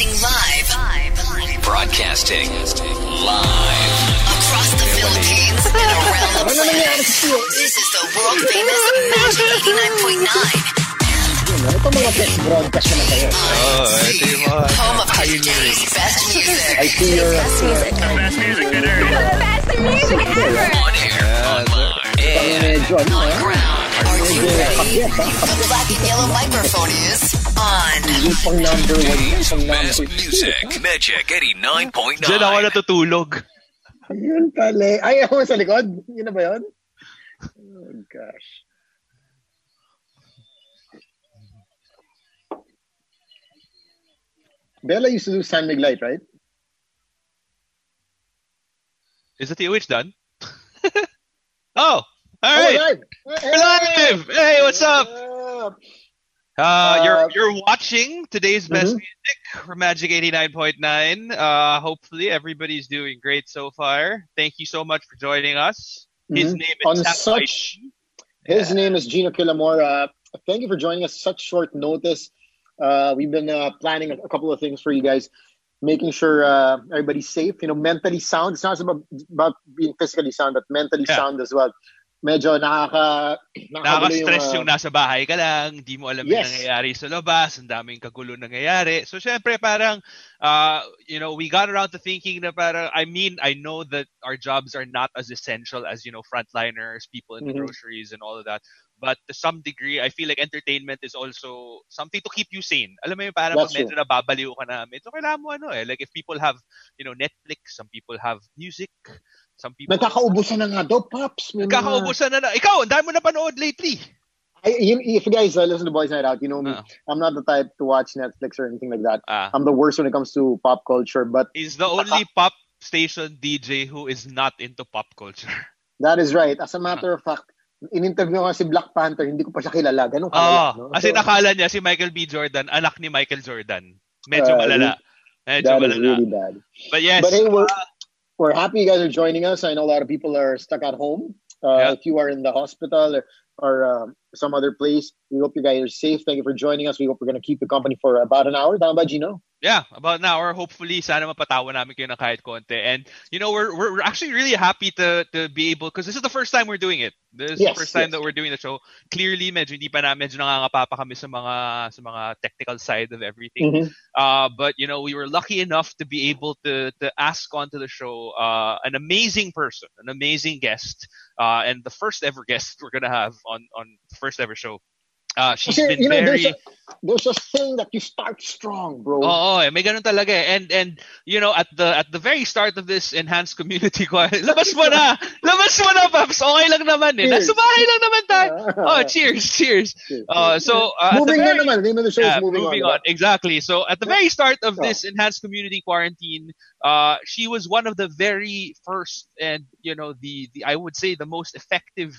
Broadcasting live across the Philippines and around the planet. This is the world famous Magic 89.9. Ito mga best broadcast naman kayo. ito yung mga Home of today's best music. I see your... The best music in area. The best music ever. on air, online, and Medyo ano On ground. Are you ready? pakyat ha? The black and yellow microphone is on. Hindi pang number one. Pang best number music. Magic 89.9. Diyan ako natutulog. Yun pala. Ay, ako sa likod. Yun na ba yun? Oh gosh. Bella used to do San Mig Light, right? Is the TOH done? Oh, all Oh, right. live! We're live. Hey, what's up? You're watching today's best music for Magic 89.9. Hopefully everybody's doing great so far. Thank you so much for joining us. His name is His name is Gino Killamore. Thank you for joining us. Such short notice. We've been planning a couple of things for you guys, making sure everybody's safe. You know, mentally sound. It's not about being physically sound, but mentally sound as well. Medyo nakaka-stress yung nasa bahay ka lang, di mo alam yung Yes. nangyayari sa labas, ang daming kagulo nangyayari. So syempre parang, we got around to thinking na parang, I know that our jobs are not as essential as, frontliners, people in the groceries and all of that. But to some degree, I feel like entertainment is also something to keep you sane. Alam mo yung parang That's pag medyo nababaliw ka na, medyo kailangan mo like if people have, Netflix, some people have music, some people... Nagkakaubusan na nga daw, Pops. Nagkakaubusan na. Ikaw, ang dami mo napanood lately. If you guys listen to Boys Night Out, you know me. I'm not the type to watch Netflix or anything like that. I'm the worst when it comes to pop culture. But He's the only pop station DJ who is not into pop culture. that is right. As a matter of fact, in-interview nga si Black Panther, hindi ko pa siya kilala. Ganun kalala. No? Kasi nakala niya si Michael B. Jordan, anak ni Michael Jordan. Medyo malala. Medyo that malala. is really bad. But yes. But hey, we're happy you guys are joining us. I know a lot of people are stuck at home. If you are in the hospital or some other place, we hope you guys are safe. Thank you for joining us. We hope we're going to keep the company for about an hour. Tama ba, Gino? Yeah, about an hour. Hopefully, sana mapatawa namin kayo ng kahit konti. And, we're actually really happy to be able, because this is the first time we're doing it. This is the first time that we're doing the show. Clearly, medyo nangangapa pa kami sa mga technical side of everything. But, we were lucky enough to be able to ask onto the show an amazing person, an amazing guest, and the first ever guest we're going to have on the first ever show. She's been very... There's a thing that you start strong, bro. May ganun talaga eh. And at the very start of this enhanced community ko, labas mo na, Paps. Okay lang naman eh. Nasa bahay lang naman tayo. Cheers. So moving on naman. The name of the show is moving on. Exactly. So at the very start of this enhanced community quarantine, she was one of the very first and I would say the most effective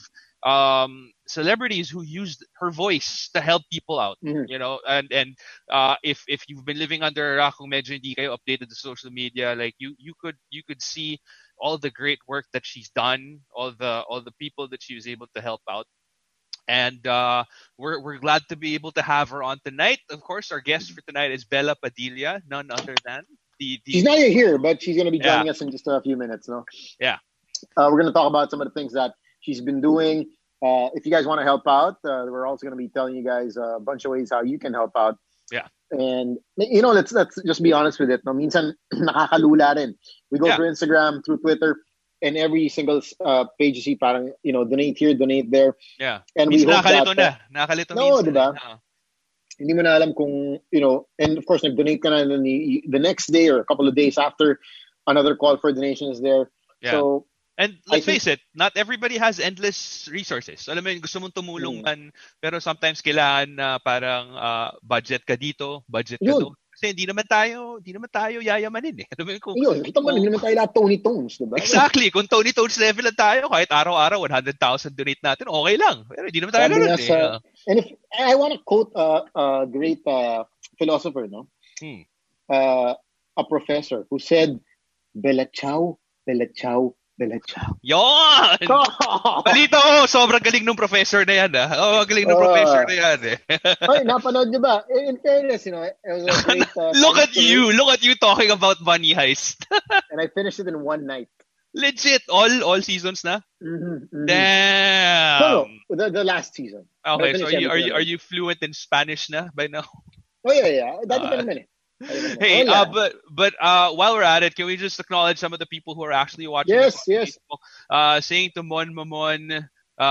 celebrities who used her voice to help people out, and if you've been living under a rock, kung medyo hindi kayo updated to social media, like you could see all the great work that she's done, all the people that she was able to help out. And we're glad to be able to have her on tonight. Of course, our guest for tonight is Bella Padilla, none other than she's not here, but she's going to be joining us in just a few minutes, no? Yeah. We're going to talk about some of the things that she's been doing. If you guys want to help out, we're also going to be telling you guys a bunch of ways how you can help out. Yeah. And, let's just be honest with it. No? Minsan, nakakalula rin. We go through Instagram, through Twitter, and every single page you see parang, donate here, donate there. Yeah. And we hope Nakakalito no, diba? Hindi mo na alam kung, and of course, nag-donate ka na, and then the next day or a couple of days after, another call for donation is there. Yeah. So, and let's face it, not everybody has endless resources. Alam mo yun, gusto mong tumulong man, pero sometimes kailangan na parang budget ka dito, budget ka doon. Kasi hindi naman tayo yayamanin eh. Alam mo yun, kita mo, hindi naman tayo lahat Tony Tones, diba? Exactly. Kung Tony Tones level lang tayo, kahit araw-araw 100,000 donate natin, okay lang. Pero hindi naman tayo ganun eh. And if I want to quote a great philosopher, no? A professor who said, Bella ciao, Diretso. Yon! Balita ko, sobrang galing ng professor na yan. Galing ng professor na yan. Ay, napanood niyo ba? In fairness, it was a great... Look at you talking about Money Heist. And I finished it in one night. Legit, all seasons na? Mm-hmm. Damn! No, the last season. Okay, so are you fluent in Spanish na by now? Oh, yeah. Dati pa naman eh. Hey, but while we're at it, can we just acknowledge some of the people who are actually watching? Yes. Facebook? Saying to Mon Mamon,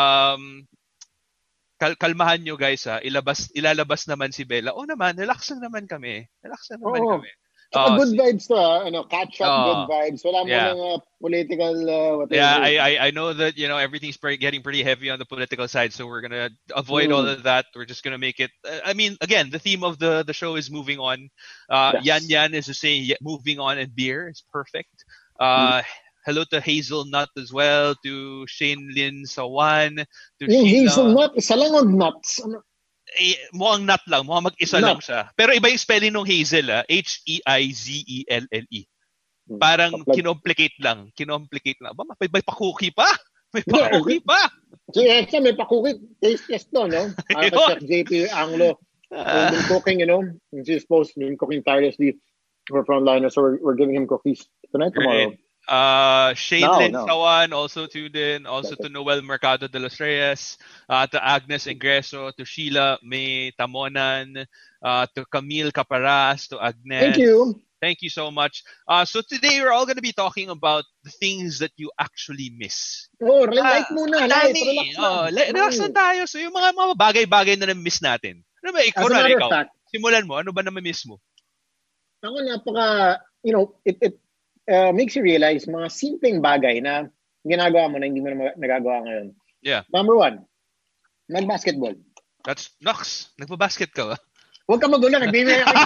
kalmahan nyo guys ilalabas naman si Bella. Naman, relax lang naman kami. Kami. Good vibes to catch up, good vibes. Wala mo ng political whatever. Yeah, I know that everything's getting pretty heavy on the political side, so we're gonna avoid all of that. We're just gonna make it. I mean, again, the theme of the show is moving on. Yes. Yan is to say moving on, and beer is perfect. Hello to Hazelnut as well, to Shane Lin Sawan, to Yung Sheila. Hazelnut, isa lang ang nuts. Mukhang nut lang, mukhang mag-isa lang siya. Pero iba yung spelling ng Hazel, Heizelle. Parang kinomplicate lang. Ba, may pa-cookie pa? May pa-cookie pa? Siya may pa-cookie. Taste test to, no? Chef JP Anglo. We've been cooking, He's supposed to be cooking tirelessly for frontliners, so we're giving him cookies tonight, tomorrow. Shane Lin Sawan also tuned in, also to Noel Mercado de los Reyes, to Agnes Ingreso, to Sheila May Tamonan, to Camille Caparas, to Agnes. Thank you so much. So today we're all going to be talking about the things that you actually miss. Relax muna. Relax na tayo. So yung mga bagay-bagay na na-miss natin. Ano ba, ikaw, simulan mo, ano ba na ma-miss mo? Ako it makes you realize mga simpleng bagay na ginagawa mo na hindi mo na nagagawa ngayon. Yeah. Number 1, nag-basketball. That's Nox. Nagpa-basket ka ba? Huwag ka magulo. Nagbibigay ka.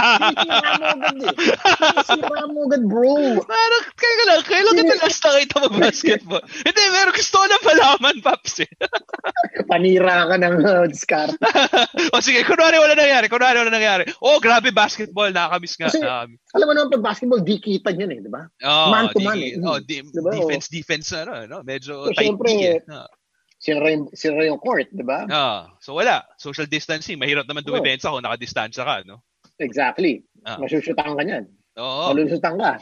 Sira mo agad, bro. Parang, kailan ka na last nakita mag-basketball? Hindi, meron gusto ko na palaman, Paps. Panira ka ng discard. Sige, kunwari wala nangyari. Grabe basketball. Nakakamiss nga. Kasi, alam mo naman, pag basketball, di kita niyan di ba? Man to man. Diba? Defense, medyo so, tight. Siyempre, sinara yung court, di ba? So wala. Social distancing. Mahirap naman dumibensa kung nakadistansya ka, no? Exactly. Masushutan ka niyan. Malusutan ka.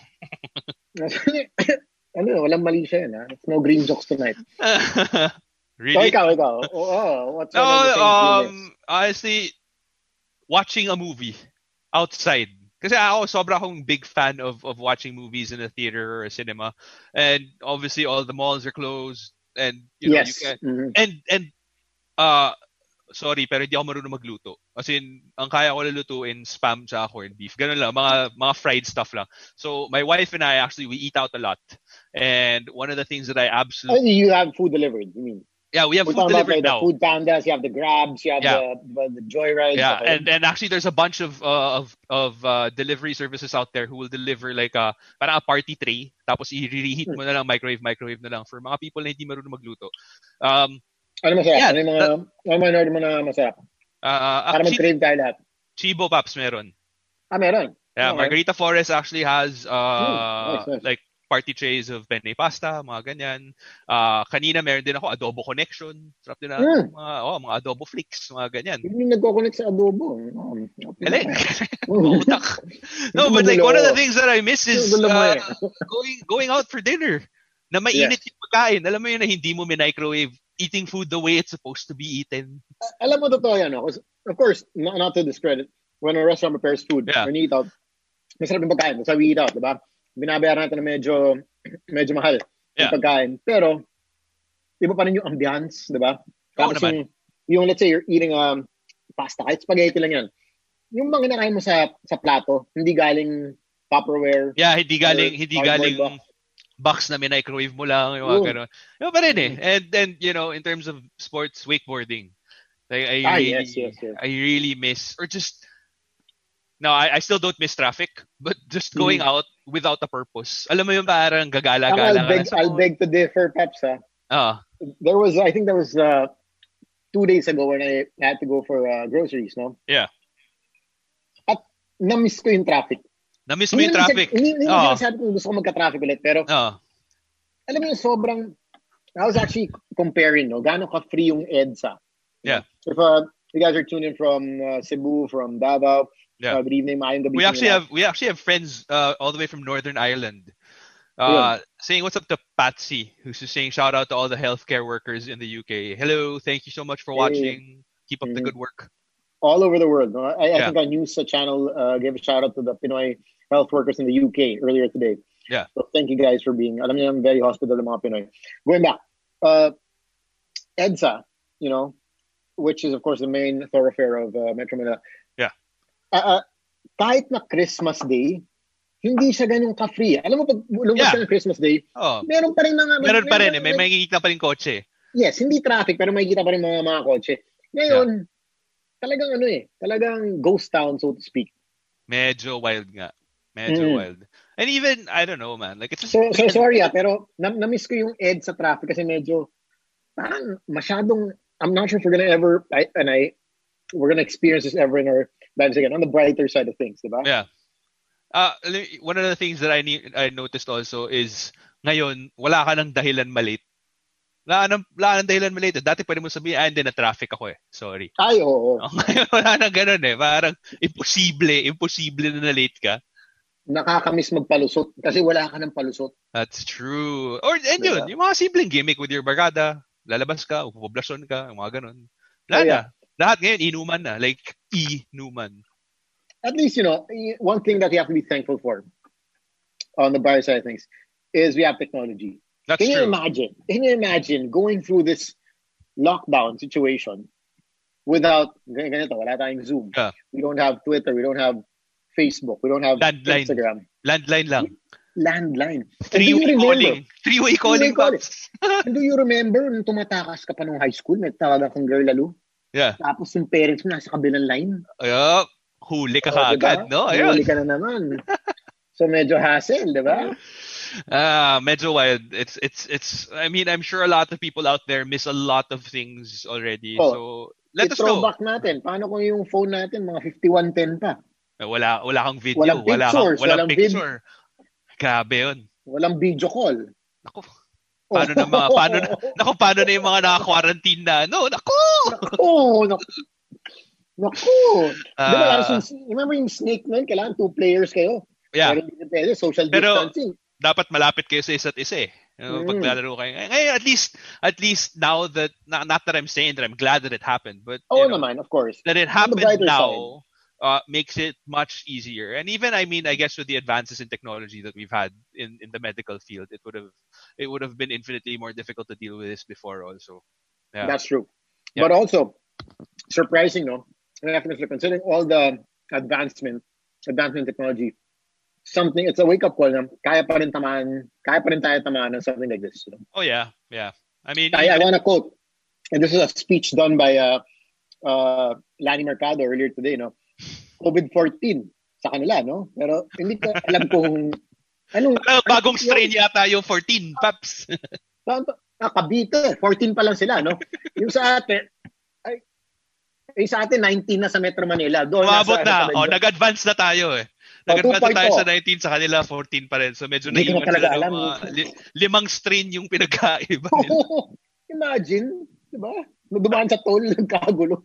Walang mali siya yan, ha? It's no green jokes tonight. Really? So, ikaw. What's one of the things you miss? Honestly, watching a movie outside. Kasi sobra akong big fan of watching movies in a theater or a cinema. And obviously, all the malls are closed. And you can, and sorry, pero hindi ako marunong magluto. As in, ang kaya ko lutuin spam tsaka corned beef. Ganun lang, mga fried stuff lang. So my wife and I we eat out a lot. And one of the things that I absolutely... You have food delivered, you mean? Yeah, we have food delivered now. The food pandas, you have the Grabs, you have the Joyrides. Yeah, and actually there's a bunch of delivery services out there who will deliver like parang a party tray, tapos i-reheat mo na lang, microwave na lang for mga people na hindi marunong magluto. Ano masarap? Ano mo na masarap? Para mag-crave tayo lahat. Chibo Paps meron. Meron? Yeah, okay. Margarita Forest actually has nice. like party trays of penne pasta, mga ganyan. Kanina meron din ako adobo connection. Sarap din na mga adobo flakes, mga ganyan. Hindi nagko-connect sa adobo. Galing. Utak. No, but like one of the things that I miss is going out for dinner. Na mainit yung pagkain. Alam mo yun na hindi mo microwave, eating food the way it's supposed to be eaten. Alam mo totoo yan, no? Of course, not to discredit, when a restaurant prepares food, when we eat out, masarap yung pagkain. That's why we eat out, diba? Binabayaran natin na medyo mahal yung pagkain. Pero, iba pa rin yung ambiance, di ba? Tapos yung, let's say, you're eating pasta, kahit spaghetti lang yan. Yung mga kinakain mo sa plato, hindi galing Tupperware. Yeah, hindi galing box na microwave mo lang, yung mga gano'n. Yung pa rin And in terms of sports, wakeboarding. Like, I really miss, or just, no, I still don't miss traffic, but just going out without a purpose. Alam mo yung parang gagala-gala. I'll beg to differ, Peps. I think there was 2 days ago when I had to go for groceries, no? Yeah. At na-miss ko yung traffic. Na-miss mo yung traffic? Hindi sinasabi kung gusto ko magka-traffic ulit, pero alam mo yung sobrang, I was actually comparing, no, gaano ka-free yung EDSA. Yeah. If you guys are tuning from Cebu, from Davao, Yeah. good evening, maayong gabi. We actually have friends all the way from Northern Ireland. Yun. Saying what's up to Patsy, who's just saying shout out to all the healthcare workers in the UK. Hello, thank you so much for watching. Keep up the good work. All over the world. No? I Yeah. think our news channel gave a shout out to the Pinoy health workers in the UK earlier today. Yeah. So thank you guys for being, alam niyo, very hospitable ng mga Pinoy. Going back, EDSA, you know, which is of course the main thoroughfare of Metro Manila. Yeah. Kahit na Christmas Day, hindi siya ganun ka-free. Alam mo, pag lumabas ka ng Christmas Day, meron pa rin mga... Meron pa rin eh. May makikita pa rin kotse. Yes, hindi traffic, pero makikita pa rin mga kotse. Ngayon, talagang ghost town, so to speak. Medyo wild nga. Medyo wild. And even, I don't know, man. Like, it's so sorry pero na-miss ko yung edge sa traffic kasi medyo, parang masyadong, I'm not sure if we're gonna ever, we're gonna experience this ever in our lives again, on the brighter side of things, diba? Yeah. One of the things that I noticed also is ngayon wala ka ng dahilan malate. Wala nang dahilan malate. Dati pwede mo sabihin, hindi na traffic ako eh. Sorry. Ay, oo. Ngayon wala nang ganun eh. Parang imposible na late ka. Nakakamiss magpalusot kasi wala ka ng palusot. That's true. And yun, yung mga simpleng gimmick with your barkada, lalabas ka, upoblasyon ka, yung mga ganun. Wala na. Lahat ngayon, inuman na. Like, inuman. At least, you know, one thing that you have to be thankful for on the brighter side of things is we have technology. That's Can true. you imagine going through this lockdown situation without, ganito, wala tayong Zoom. Yeah. We don't have Twitter. We don't have Facebook. We don't have Instagram. Landline lang. Landline. Three-way calling. And do you remember nung tumatakas ka pa nung high school, may tawagan kang girl lalo? Yeah. Tapos yung parents mo nasa kabilang line. Huli ka kaagad, no? Ayun. Huli ka na naman. So medyo hassle, di ba? Medyo wild. It's I mean, I'm sure a lot of people out there miss a lot of things already. So let us know. I-throwback natin. Paano kung yung phone natin mga 5110 pa? Wala kang video, walang picture. Grabe 'yun. Walang video call. Naku. Paano na yung mga naka-quarantine na? No, naku. Remember yung Snake Man? Kailangan 2 players kayo. Yeah. Pero hindi pwede, social distancing. Dapat malapit kayo sa isa't isa eh. Paglalaro kayo. Ngayon, at least now that, not that I'm saying that I'm glad that it happened, but naman, of course. That it happened now makes it much easier. And even, I mean, I guess with the advances in technology that we've had in the medical field, it would have been infinitely more difficult to deal with this before also. Yeah. That's true. Yeah. But also, surprising, no? Considering all the advancement in technology, it's a wake-up call na kaya pa rin tayo tamaan ng something like this. You know? Oh, yeah. Yeah. I mean... I want to quote, and this is a speech done by Lanny Mercado earlier today, no? COVID-14 sa kanila, no? Pero hindi ko alam kung... bagong strain yata yung 14, Paps. Cavite, 14 pa lang sila, no? Yung sa atin, sa atin, 19 na sa Metro Manila. Umabot na. Nag-advance na tayo eh. Nag-advance na tayo sa 19, sa kanila 14 pa rin. So medyo naiwan sila ng 5 strain yung pinagkaiba nila. Imagine, di ba? Dumaan sa toll, nagkagulo.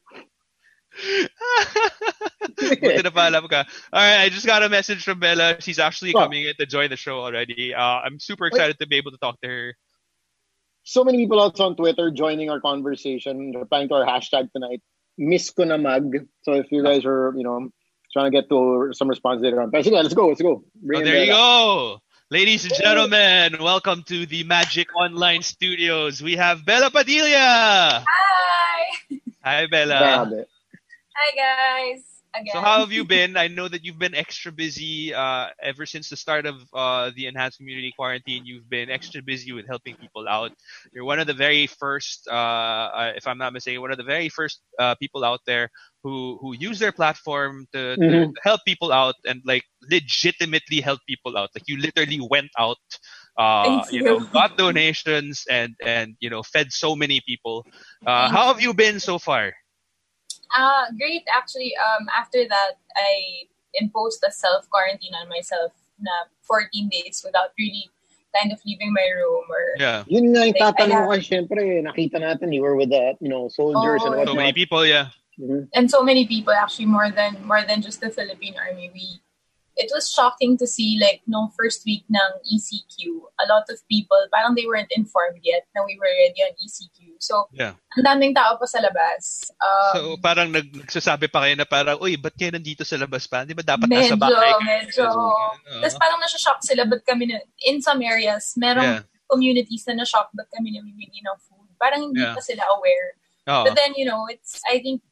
Buti na paalam ka. Alright, I just got a message from Bella. She's actually coming in to join the show already. I'm super excited to be able to talk to her. So many people also on Twitter joining our conversation, replying to our hashtag tonight. Miss ko na mag. So if you guys are, trying to get to some response later on. But let's go. There you go. Ladies and gentlemen, welcome to the Magic Online Studios. We have Bella Padilla. Hi. Hi, Bella. Hi, guys. Again. So how have you been? I know that you've been extra busy ever since the start of the enhanced community quarantine. You've been extra busy with helping people out. You're one of the very first, if I'm not mistaken, one of the very first people out there who use their platform to help people out and like legitimately help people out. Like you literally went out, got donations and fed so many people. How have you been so far? Great, actually. After that, I imposed a self-quarantine on myself na 14 days without really kind of leaving my room or Yeah. Yun nga yung Like, tatanong I ko kasi syempre, nakita natin, you were with the, soldiers Oh, and So whatnot. many people, yeah. and so many people actually more than just the Philippine Army. It was shocking to see like no first week ng ECQ. A lot of people parang they weren't informed yet na we were already on ECQ. So Yeah. ang daming tao pa sa labas. So parang nagsasabi pa kayo na parang, uy, ba't kayo nandito sa labas pa? Di ba dapat nasa bahay kayo? Medyo. Tapos parang nasa-shock sila ba't kami in some areas, merong communities na na-shock ba't kami namimili ng food. Parang hindi pa sila aware. But then, I think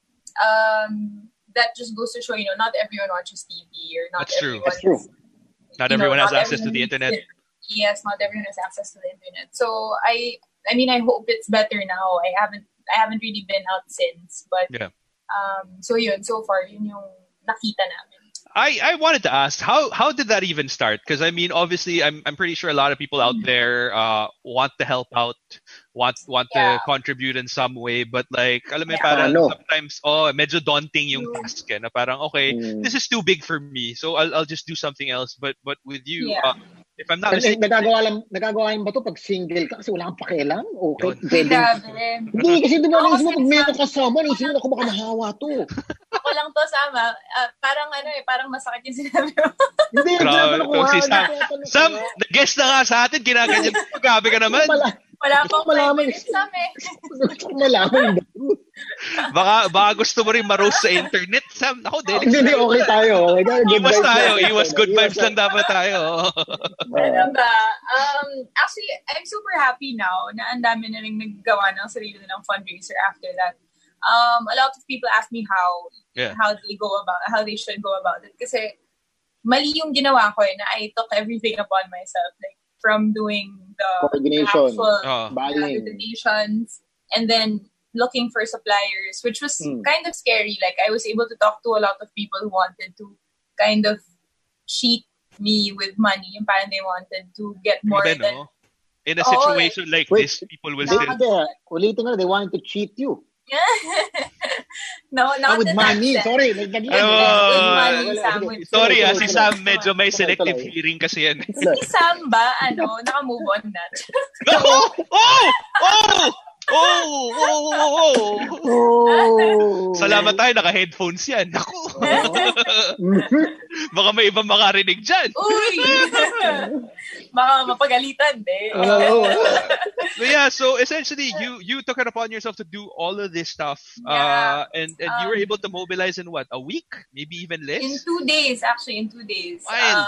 that just goes to show, not everyone watches TV or not That's true. everyone. That's true. Not everyone has not access to the internet. Yes, not everyone has access to the internet. So I hope it's better now. I haven't really been out since, but so far yun yung nakita namin. I wanted to ask, how did that even start? Because I mean, obviously, I'm pretty sure a lot of people out there want to help out, want to contribute in some way, but like, alam mo, parang sometimes medyo daunting yung task na parang okay, this is too big for me, so I'll just do something else. But with you, if I'm not mistaken, nagagawa lang ba to pag single ka kasi wala kang pakialam? Okay, pwede. Grabe. Hindi, kasi di ba naisip mo pag meron kasama, naisip mo ako baka mahawa to. Ako lang to sama. Parang masakit yung sinabi mo. Hindi, si Sam, nag-guest na nga sa atin, ginaganyan. Grabe ka naman. Wala pang malaman. Sam eh. Gusto ko malaman. Baka gusto mo rin ma-roast sa internet, Sam. Ako, Hindi, okay tayo. Iwas tayo. Iwas good vibes lang dapat tayo. Ano ba? Actually, I'm super happy now na ang dami na rin naggawa ng sarili ng fundraiser after that. A lot of people ask me how they should go about it. Kasi mali yung ginawa ko na I took everything upon myself. Like, from doing the coordination, donations, and then looking for suppliers, which was kind of scary. Like, I was able to talk to a lot of people who wanted to kind of cheat me with money, and parang they wanted to get more than... In a situation like this, people will still... Ulitin nga, they wanted to cheat you. No, not with money. Sorry. With money, Sam. Sorry, si Sam medyo may selective hearing kasi yan. Si Sam ba, naka-move on na. Salamat tayo, naka-headphones yan. Naku. Baka may ibang makarinig dyan. Uy! Baka mapagalitan, So essentially, you took it upon yourself to do all of this stuff, and you were able to mobilize in what, a week, maybe even less? In 2 days, actually, in 2 days.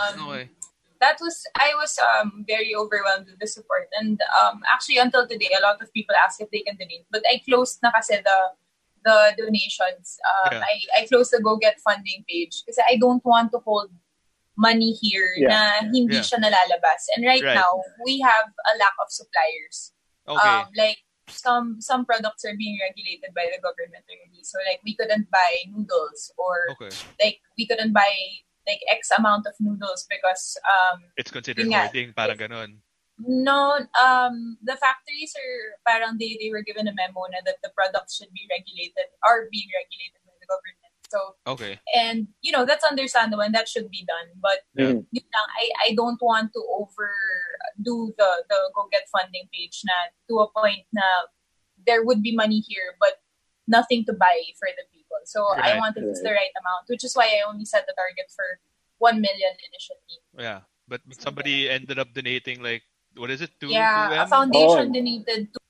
I was very overwhelmed with the support, and actually until today, a lot of people ask if they can donate, but I closed na kasi the donations. I closed the Go Get Funding page kasi I don't want to hold money here na hindi siya nalalabas. And right now, we have a lack of suppliers. Okay. Like some products are being regulated by the government already. So like we couldn't buy noodles or like we couldn't buy like X amount of noodles because it's considered hoarding, parang ganon. No, the factories are parang they were given a memo na that the products should be regulated or being regulated by the government. So and that's understandable and that should be done. But I don't want to overdo the Go Get Funding page na to a point na there would be money here but nothing to buy for the people. So I wanted it's the right amount, which is why I only set the target for 1 million initially. Yeah, but somebody ended up donating like, what is it? 2 a foundation donated 2.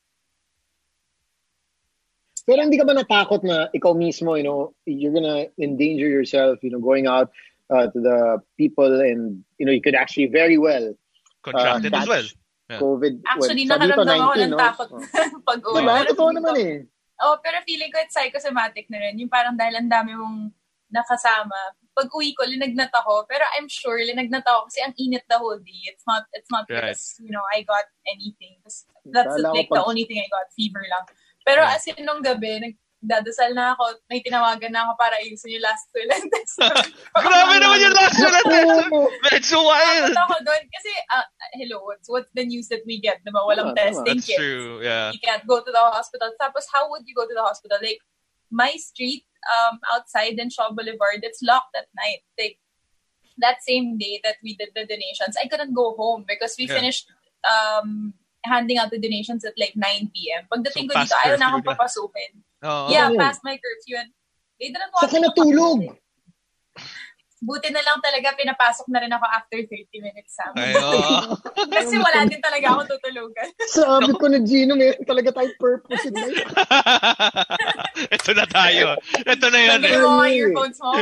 Pero hindi ka ba natakot na ikaw mismo, you're gonna endanger yourself, going out to the people and, you could actually very well contract it as well. Yeah. COVID. Actually, nakaramdam ako ng takot pag-uwi. Totoo naman eh. Pero feeling ko it's psychosomatic na rin. Yung parang dahil ang dami mong nakasama. Pag-uwi ko, linagnat ako. Pero I'm sure, linagnat ako kasi ang init the whole day. It's not because, I got anything. That's like the only thing I got, fever lang. Pero as in, nung gabi, nagdadasal na ako, may tinawagan na ako para ayusin yung last will and testament. Grabe naman yung last will and testament. Medyo wild. Ako doon. Kasi, hello, what's the news that we get? Diba? Walang testing kits. That's true, yeah. You can't go to the hospital. Tapos, how would you go to the hospital? Like, my street outside in Shaw Boulevard, it's locked at night. Like, that same day that we did the donations, I couldn't go home because we finished handing out the donations at like 9 p.m. Pagdating ko dito, ayaw na akong papasukin. Past my curfew. And they didn't want to natulog. Buti na lang talaga, pinapasok na rin ako after 30 minutes sa kasi wala din talaga ako tutulugan. Sabi ko na, Gino, may talaga tayong purpose in life. Ito na tayo. Ito na yan. Lagyan mo mga earphones mo.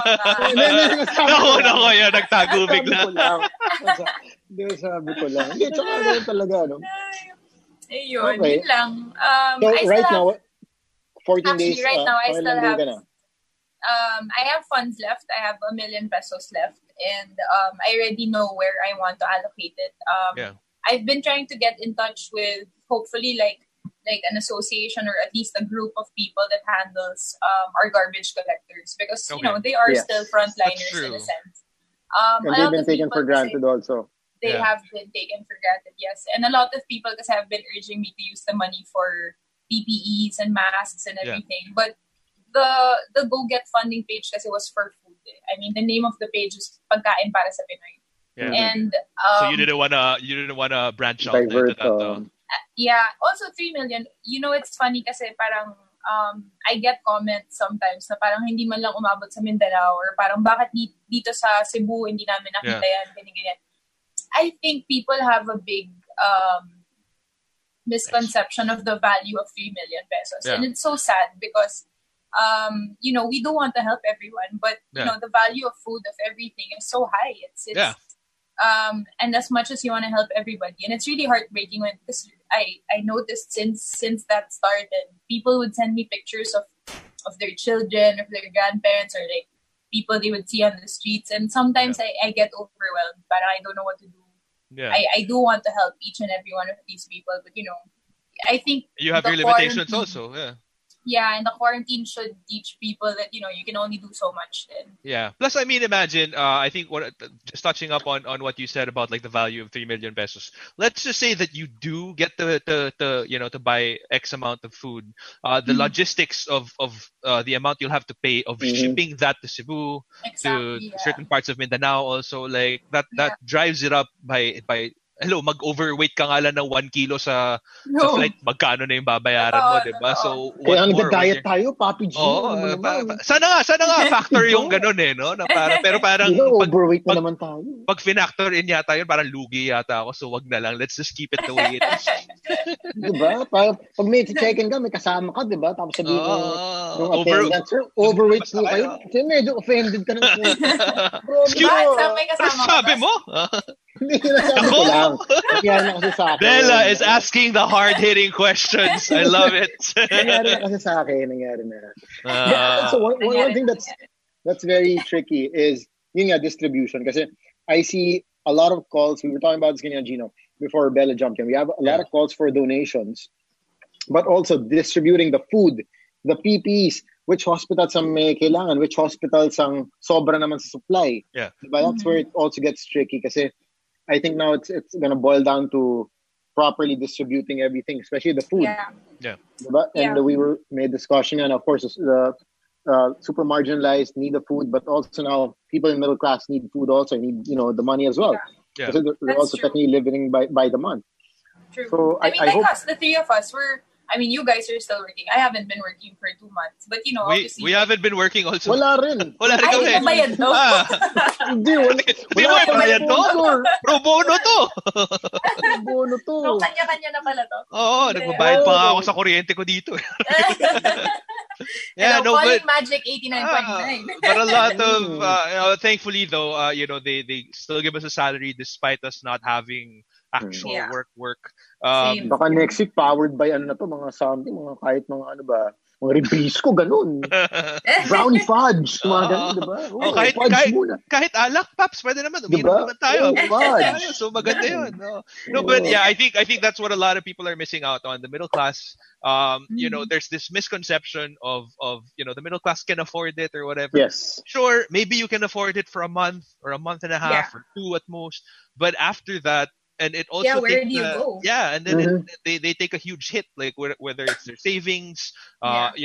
Naku, yan. Nagtago bigla. Sabi ko lang. Hindi, tsaka ano talaga, no? Ayun, yun lang. So, right now, 14 days. Right now, I still have I have funds left. I have 1 million pesos left, and I already know where I want to allocate it. I've been trying to get in touch with hopefully like an association or at least a group of people that handles our garbage collectors because you know they are still frontliners in a sense. And they've been taken for granted also. They have been taken for granted, yes. And a lot of people have been urging me to use the money for PPEs and masks and everything, but the Go Get funding page kasi was for food. I mean, the name of the page is Pagkain para sa Pinoy. Yeah. And so you didn't wanna branch out into that. Also 3 million. You know, it's funny kasi parang I get comments sometimes na parang hindi man lang umabot sa Mindanao or parang bakit dito sa Cebu hindi namin nakita yan, ganyan. I think people have a big misconception of the value of 3 million pesos. And it's so sad because you know, we do want to help everyone, but you know, the value of food, of everything is so high. It's and as much as you want to help everybody, and it's really heartbreaking when because I noticed since that started, people would send me pictures of their children, of their grandparents, or like people they would see on the streets, and sometimes I get overwhelmed, but I don't know what to do. I do want to help each and every one of these people, but you know, I think you have your limitations also. Yeah, and the quarantine should teach people that, you know, you can only do so much then. Yeah. Plus, I mean, imagine, I think just touching up on what you said about like the value of 3 million pesos. Let's just say that you do get to buy X amount of food. The logistics of the amount you'll have to pay of shipping that to Cebu, to certain parts of Mindanao also, like that drives it up by mag-overweight ka nga lang ng 1 kilo sa flight, magkano na yung babayaran mo, diba? So, kaya nag-diet tayo, Papi G. Sana nga factor yung ganun no? Pero parang overweight na naman tayo. Pag finactor in yata yun, parang lugi yata ako, so wag na lang. Let's just keep it the way it is. Diba? Pag may check-in ka, may kasama ka, diba? Tapos sabihin yung attendant, sir, overweight po kayo. Kasi medyo offended ka na. Sabi mo? Hindi na sabi ko lang. Nangyari na kasi sa akin. Bella is asking the hard-hitting questions. I love it. Nangyari na kasi sa akin. Nangyari na. So one thing that's very tricky is yung distribution. Kasi I see a lot of calls. We were talking about this kanina, Gino, before Bella jumped in. We have a lot of calls for donations, but also distributing the food, the PPEs, which hospitals ang may kailangan, which hospitals ang sobra naman sa supply. Yeah. But that's where it also gets tricky kasi I think now it's going to boil down to properly distributing everything, especially the food. Yeah. And we made discussion, and of course, the super marginalized need the food, but also now people in middle class need food also, need the money as well. Yeah. Because they're also technically living by the month. True. So I hope us, the three of us, you guys are still working. I haven't been working for 2 months. But, obviously... We haven't been working also. Wala rin. kami. Ay, bayad to? Hindi, wala bayad to? Pro bono to. Pro bono to. So, kanya-kanya na pala to. Oo, nagbabayad pa nga ako sa kuryente ko dito. Calling Magic 89.9. But a lot of, thankfully though, they still give us a salary despite us not having actual work. Baka next week powered by mga something, mga kahit mga mga ribisco, ganun. Brownie fudge, mga ganun, diba? Kahit alak, Paps, pwede naman. Uminom naman tayo. So maganda yun. No, but yeah, I think that's what a lot of people are missing out on. The middle class, there's this misconception of the middle class can afford it or whatever. Yes. Sure, maybe you can afford it for a month or a month and a half or 2 at most. But after that, and it also where do you go? Yeah, and then they take a huge hit, like whether it's their savings,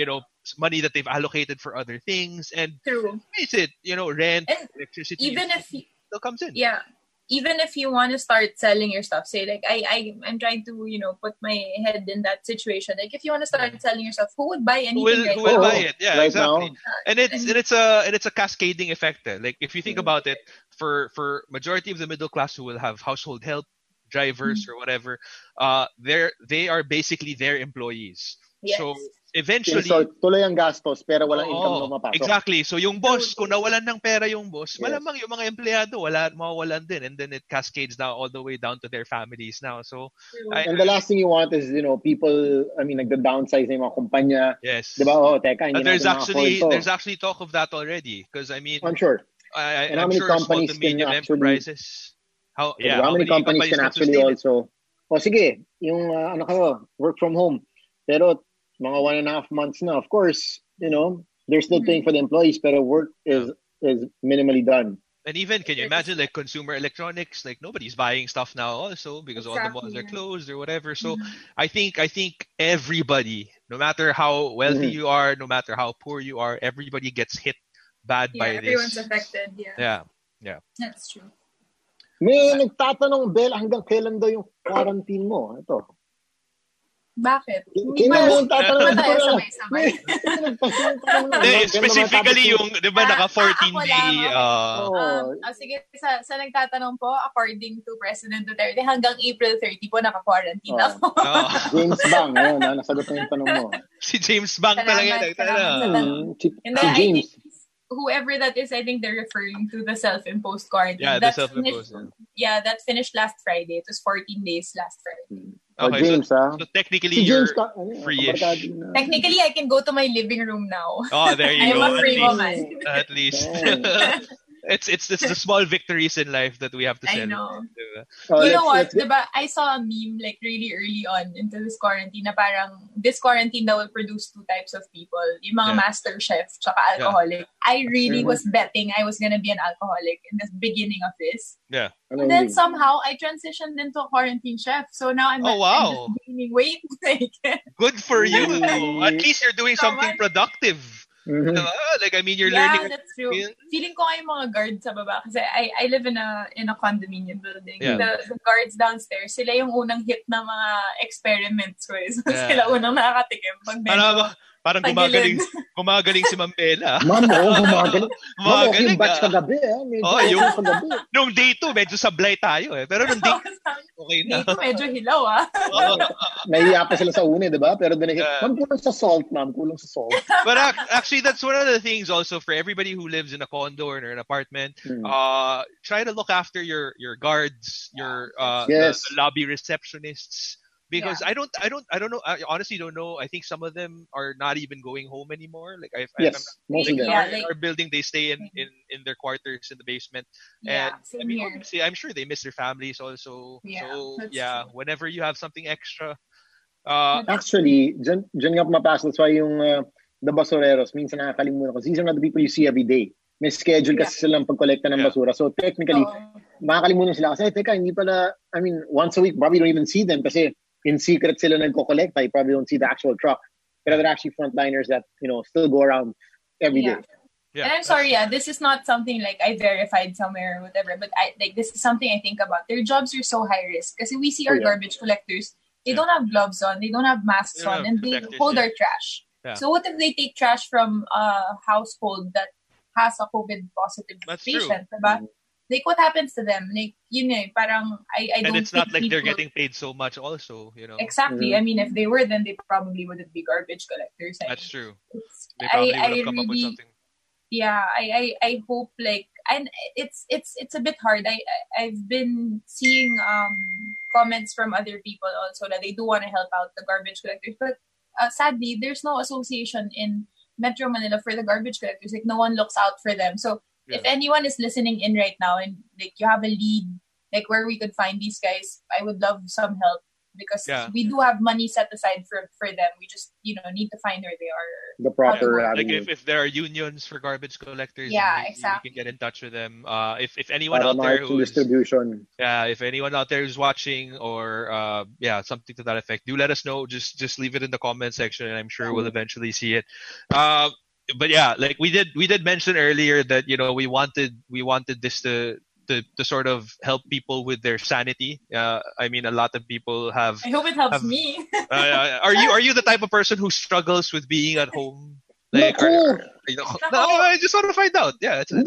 money that they've allocated for other things, and True. face it, rent, And electricity, even if still comes in. Yeah. Even if you want to start selling your stuff, say like I'm trying to put my head in that situation. Like if you want to start selling your stuff, who would buy anything? Who will buy it? Yeah, right exactly. now. And it's a cascading effect. Like if you think about it, for majority of the middle class who will have household help, drivers or whatever, they are basically their employees. Yes. So eventually, so tuloy ang gastos pero walang income na mapasok. Exactly. So yung boss, kung nawalan ng pera yung boss, malamang yung mga empleyado mawawalan din, and then it cascades down all the way down to their families now. So and the last thing you want is people, nagda-downsize na yung mga kumpanya. Yes. Diba? Teka, hindi there's natin actually talk of that already, because I mean, I'm sure. I'm how many sure companies small to medium can actually, enterprises. How many companies can actually also, sige, yung work from home. Pero mga 1.5 months na, of course, they're still paying for the employees, pero work is minimally done. And even, can you imagine, like consumer electronics, like nobody's buying stuff now also because all the malls are closed or whatever. So I think everybody, no matter how wealthy you are, no matter how poor you are, everybody gets hit bad by this. Everyone's affected. Yeah. That's true. May nagtatanong, Bella, hanggang kailan daw yung quarantine mo? Ito. Bakit? Specifically yung, di ba, naka 14-day... sige, sa nagtatanong po, according to President Duterte, hanggang April 30 po naka-quarantine ako. James Bang, nasagot na yung tanong mo. Si James Bang talaga. Si James. Whoever that is, I think they're referring to the self-imposed quarantine. Yeah, the self-imposed. That finished last Friday. It was 14 days last Friday. Okay, James, so technically you're free-ish. Technically, I can go to my living room now. Oh, there you go. I'm a free woman. At least. It's the small victories in life that we have to celebrate. I know. You know what? Diba, I saw a meme like really early on into this quarantine na parang this quarantine that will produce two types of people. Yung mga master chef tsaka alcoholic. I really was betting I was gonna be an alcoholic in the beginning of this. Yeah. And then somehow I transitioned into a quarantine chef. So now I'm just gaining weight. Good for you. At least you're doing something productive. Like, I mean, you're learning. Yeah, that's true. Feeling ko yung mga guards sa baba kasi I live in a condominium building. Yeah. The guards downstairs, sila yung unang hit na mga experiments ko. So sila unang nakakatikim pag parang gumagaling si Ma'am Bella. Ma'am, gumagaling. Ma'am, yung batch kagabi. Nung day 2, medyo sablay tayo Pero nung day okay na. Day 2, medyo hilaw Nahiya pa sila sa una, diba? Pero ma'am, kulang sa salt, ma'am. Kulang sa salt. But actually, that's one of the things also for everybody who lives in a condo or an apartment. Try to look after your guards, your the lobby receptionists. Because I don't know. I honestly don't know. I think some of them are not even going home anymore. Like most of them. Our building, they stay in their quarters in the basement. Yeah, and I mean, obviously, I'm sure they miss their families also. Yeah, so true. whenever you have something extra. Actually, dyan nga pumapasok. That's why yung the basureros, minsan nakakalimutan ko. These are not the people you see every day. May schedule kasi silang pagkolekta ng basura. So technically, makakalimutan sila kasi, teka, hindi pala, I mean, once a week, probably don't even see them kasi in secret sila nagko-collect. You probably don't see the actual truck. But they're actually frontliners that, still go around every day. Yeah, and I'm sorry, this is not something like I verified somewhere or whatever, but this is something I think about. Their jobs are so high risk. Because we see our garbage collectors, they don't have gloves on, they don't have masks on, and they hold our trash. Yeah. So what if they take trash from a household that has a COVID positive patient? Diba? Like, what happens to them? Like, parang I don't. And it's not like they're getting paid so much also, Exactly. I mean, if they were, then they probably wouldn't be garbage collectors. That's true. They probably would have come up with something. Yeah, I hope and it's a bit hard. I've been seeing comments from other people also that they do want to help out the garbage collectors, but sadly, there's no association in Metro Manila for the garbage collectors. Like, no one looks out for them. So if anyone is listening in right now and like you have a lead, like where we could find these guys, I would love some help. because we do have money set aside for them. We just need to find where they are. The proper like if there are unions for garbage collectors, exactly. You can get in touch with them. If anyone out there who's distribution, if anyone out there who's watching or something to that effect, do let us know. Just leave it in the comment section, and I'm sure we'll eventually see it. But yeah, like we did mention earlier that we wanted this to sort of help people with their sanity. I mean, a lot of people have. I hope it helps me. Are you the type of person who struggles with being at home? Like, no, I just want to find out. Yeah, no,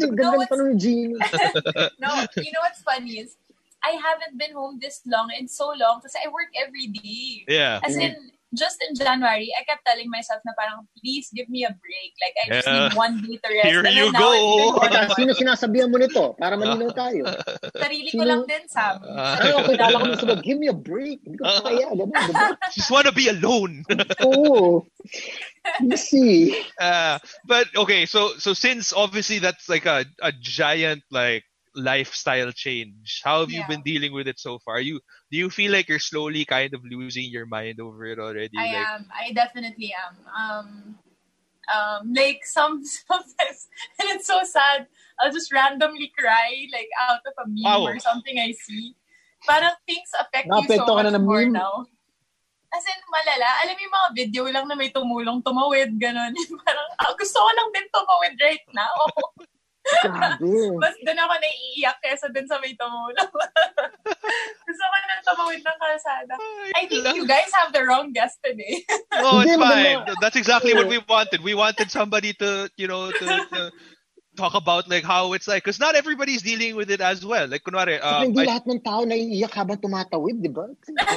what's funny is I haven't been home this long in so long because I work every day. Yeah. As in, just in January, I kept telling myself na parang, please give me a break. Like, I just need 1 day to rest. Here you go. Sino sinasabihan mo nito? Para malinaw tayo. Sarili ko lang din, Sam. Kilala ko na sabi, give me a break. Hindi ko kaya. Just want to be alone. Oo. You see. But, okay, so since obviously that's like a giant, like, lifestyle change, how have you been dealing with it so far? Do you feel like you're slowly kind of losing your mind over it already? I definitely am. Like sometimes, and it's so sad, I'll just randomly cry like out of a meme or something I see. Parang things affect you so much more now. As in, malala. Alam mo yung mga video lang na may tumulong tumawid, ganun. Parang, gusto ko lang din tumawid right now. Mas doon ako naiiyak kesa dun sa may tumulong. Gusto ko nang tumawid ng kalsada. I think you guys have the wrong guest today. No, it's fine. That's exactly what we wanted. We wanted somebody to talk about like how it's like, because not everybody's dealing with it as well. Like, kunwari, hindi lahat ng tao naiiyak habang tumatawid, di ba?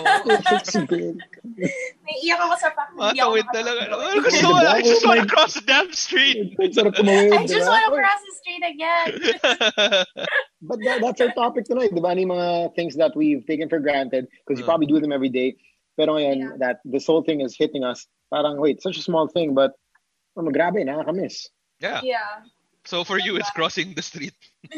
Naiiyak ako sa fact na hindi ako I just want to cross the damn street. I just want to cross the street again. But that's our topic tonight, di ba? Ano yung mga things that we've taken for granted because you probably do them every day. Pero ngayon, that this whole thing is hitting us. Parang, wait, such a small thing, but grabe, nakakamiss. Yeah. So for you, it's crossing the street.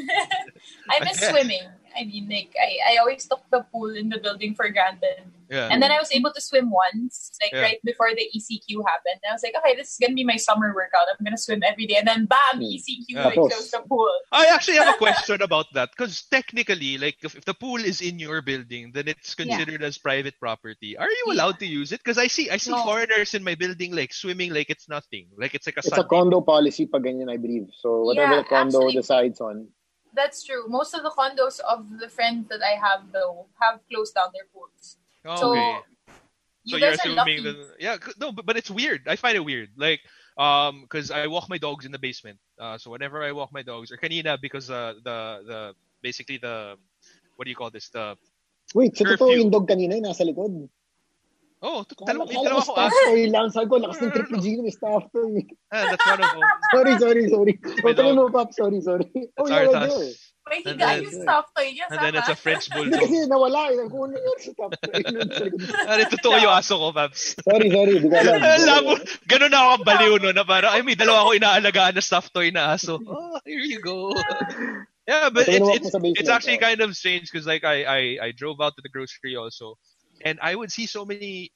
I miss swimming. I mean, like, I always took the pool in the building for granted. Yeah. And then I was able to swim once, like right before the ECQ happened. And I was like, okay, this is going to be my summer workout. I'm going to swim every day. And then bam, ECQ, like, close the pool. I actually have a question about that. Because technically, like, if the pool is in your building, then it's considered as private property. Are you allowed to use it? Because I see foreigners in my building, like, swimming like it's nothing. Like, it's like It's a condo policy pag ganyan, I believe. So whatever the condo decides on. That's true. Most of the condos of the friends that I have, though, have closed down their pools. Oh, okay. So you're assuming but it's weird. I find it weird. Like, because I walk my dogs in the basement. So whenever I walk my dogs, or kanina, because the basically the, what do you call this? The wait, so totoo yung dog kanina nasa likod? Oh, dalawa ko staff toy lang. Sabi ko, lakas ng Triple G ng staff toy. That's one of them. Sorry. Tuloy mo, Pop. Sorry. Oh, yeah, May higa yung staff toy niya. And then it's a French bulldog. Kasi nawala. Kung ano yung staff toy. Totoo yung aso ko, Paps. Sorry. Di ko alam. Ganun na ako baliw, no? Na parang, may dalawa ako inaalagaan na staff toy na aso. Oh, here you go. Yeah, but it's actually kind of strange because like I drove out to the grocery also. And I would see so many,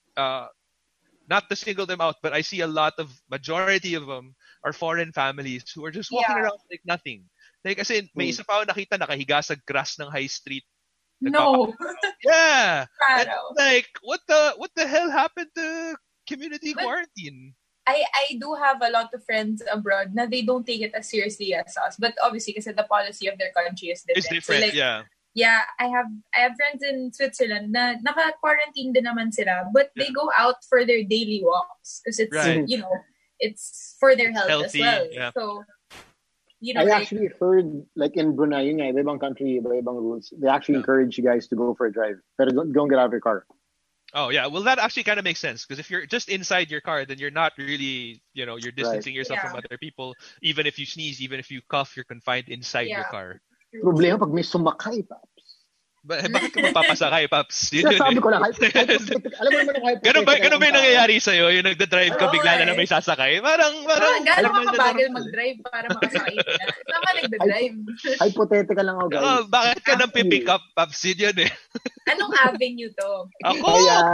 not to single them out, but I see majority of them are foreign families who are just walking around like nothing. Like, as in, may isa pa ako nakita nakahiga sa grass ng high street. No. Yeah. And, like, what the hell happened to community quarantine? I do have a lot of friends abroad na they don't take it as seriously as us. But obviously, kasi the policy of their country is different. It's different, so, like, yeah, I have friends in Switzerland na naka-quarantine din naman sila, but they go out for their daily walks because it's it's for their health as well. Yeah. So I actually heard like in Brunei, iba-ibang country, iba-ibang rules. They actually encourage you guys to go for a drive, but don't get out of your car. Oh yeah, well that actually kind of makes sense because if you're just inside your car, then you're not really, you're distancing yourself from other people. Even if you sneeze, even if you cough, you're confined inside your car. Problema pag may sumakay, Paps. Bakit ka magpapasakay, Paps? Yun yun Sabi eh. ko lang, alam mo naman ako Ganun ba yung nangyayari sa'yo? Yung nagda-drive ka, bigla na may sasakay? Parang gano'n ka kabagal mag-drive para makasakay ka? Saan ka nagda-drive? Hypothetical lang ako, guys. Bakit ka nang pipick up, Paps? Yun yun eh. Anong avenue to? Ako!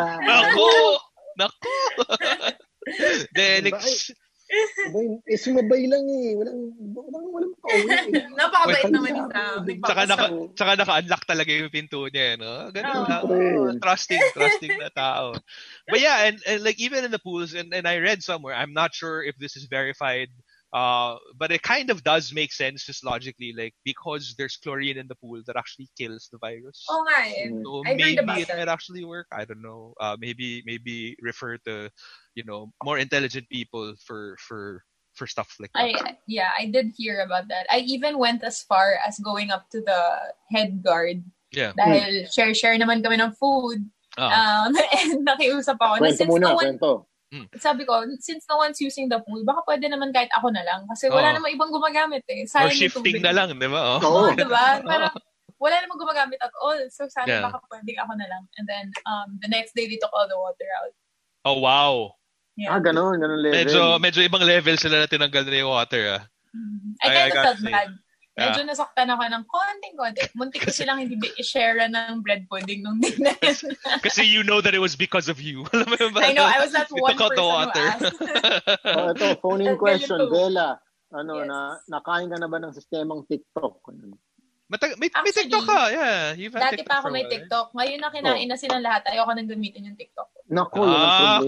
Denix. Sumabay lang eh. Walang pauwi eh. Napakabait naman ni Sam. Tsaka naka-unlock talaga yung pinto niya, no? Ganun lang. Trusting na tao. But yeah, and like even in the pools, and I read somewhere, I'm not sure if this is verified, but it kind of does make sense just logically, like because there's chlorine in the pool that actually kills the virus. Oh nga eh. So I heard about maybe it that. might actually work. I don't know. Maybe refer to, more intelligent people for stuff like that. I did hear about that. I even went as far as going up to the head guard. Yeah. Dahil share naman kami ng food. And nakiusap ako. Kwento. Sabi ko, since no one's using the pool, baka pwede naman kahit ako na lang. Kasi wala namang ibang gumagamit eh. Or shifting na lang, di ba? Oo, di ba? Parang wala namang gumagamit at all. So sana baka pwede ako na lang. And then the next day, they took all the water out. Oh, wow. Yeah. Ganun level. Medyo ibang level sila na tinanggal na yung water. I kind of felt bad. Medyo nasaktan ako ng konting-konti. Muntik ko silang hindi i-share ng bread pudding nung day na yun. Kasi you know that it was because of you. I know, I was that one person who asked. Ito, phone-in question. Bella, nakain ka na ba ng sistemang TikTok? May TikTok ka, yeah. Dati pa ako may TikTok. Ngayon na kinain na silang lahat, ayoko nang gamitin yung TikTok. Naku, yung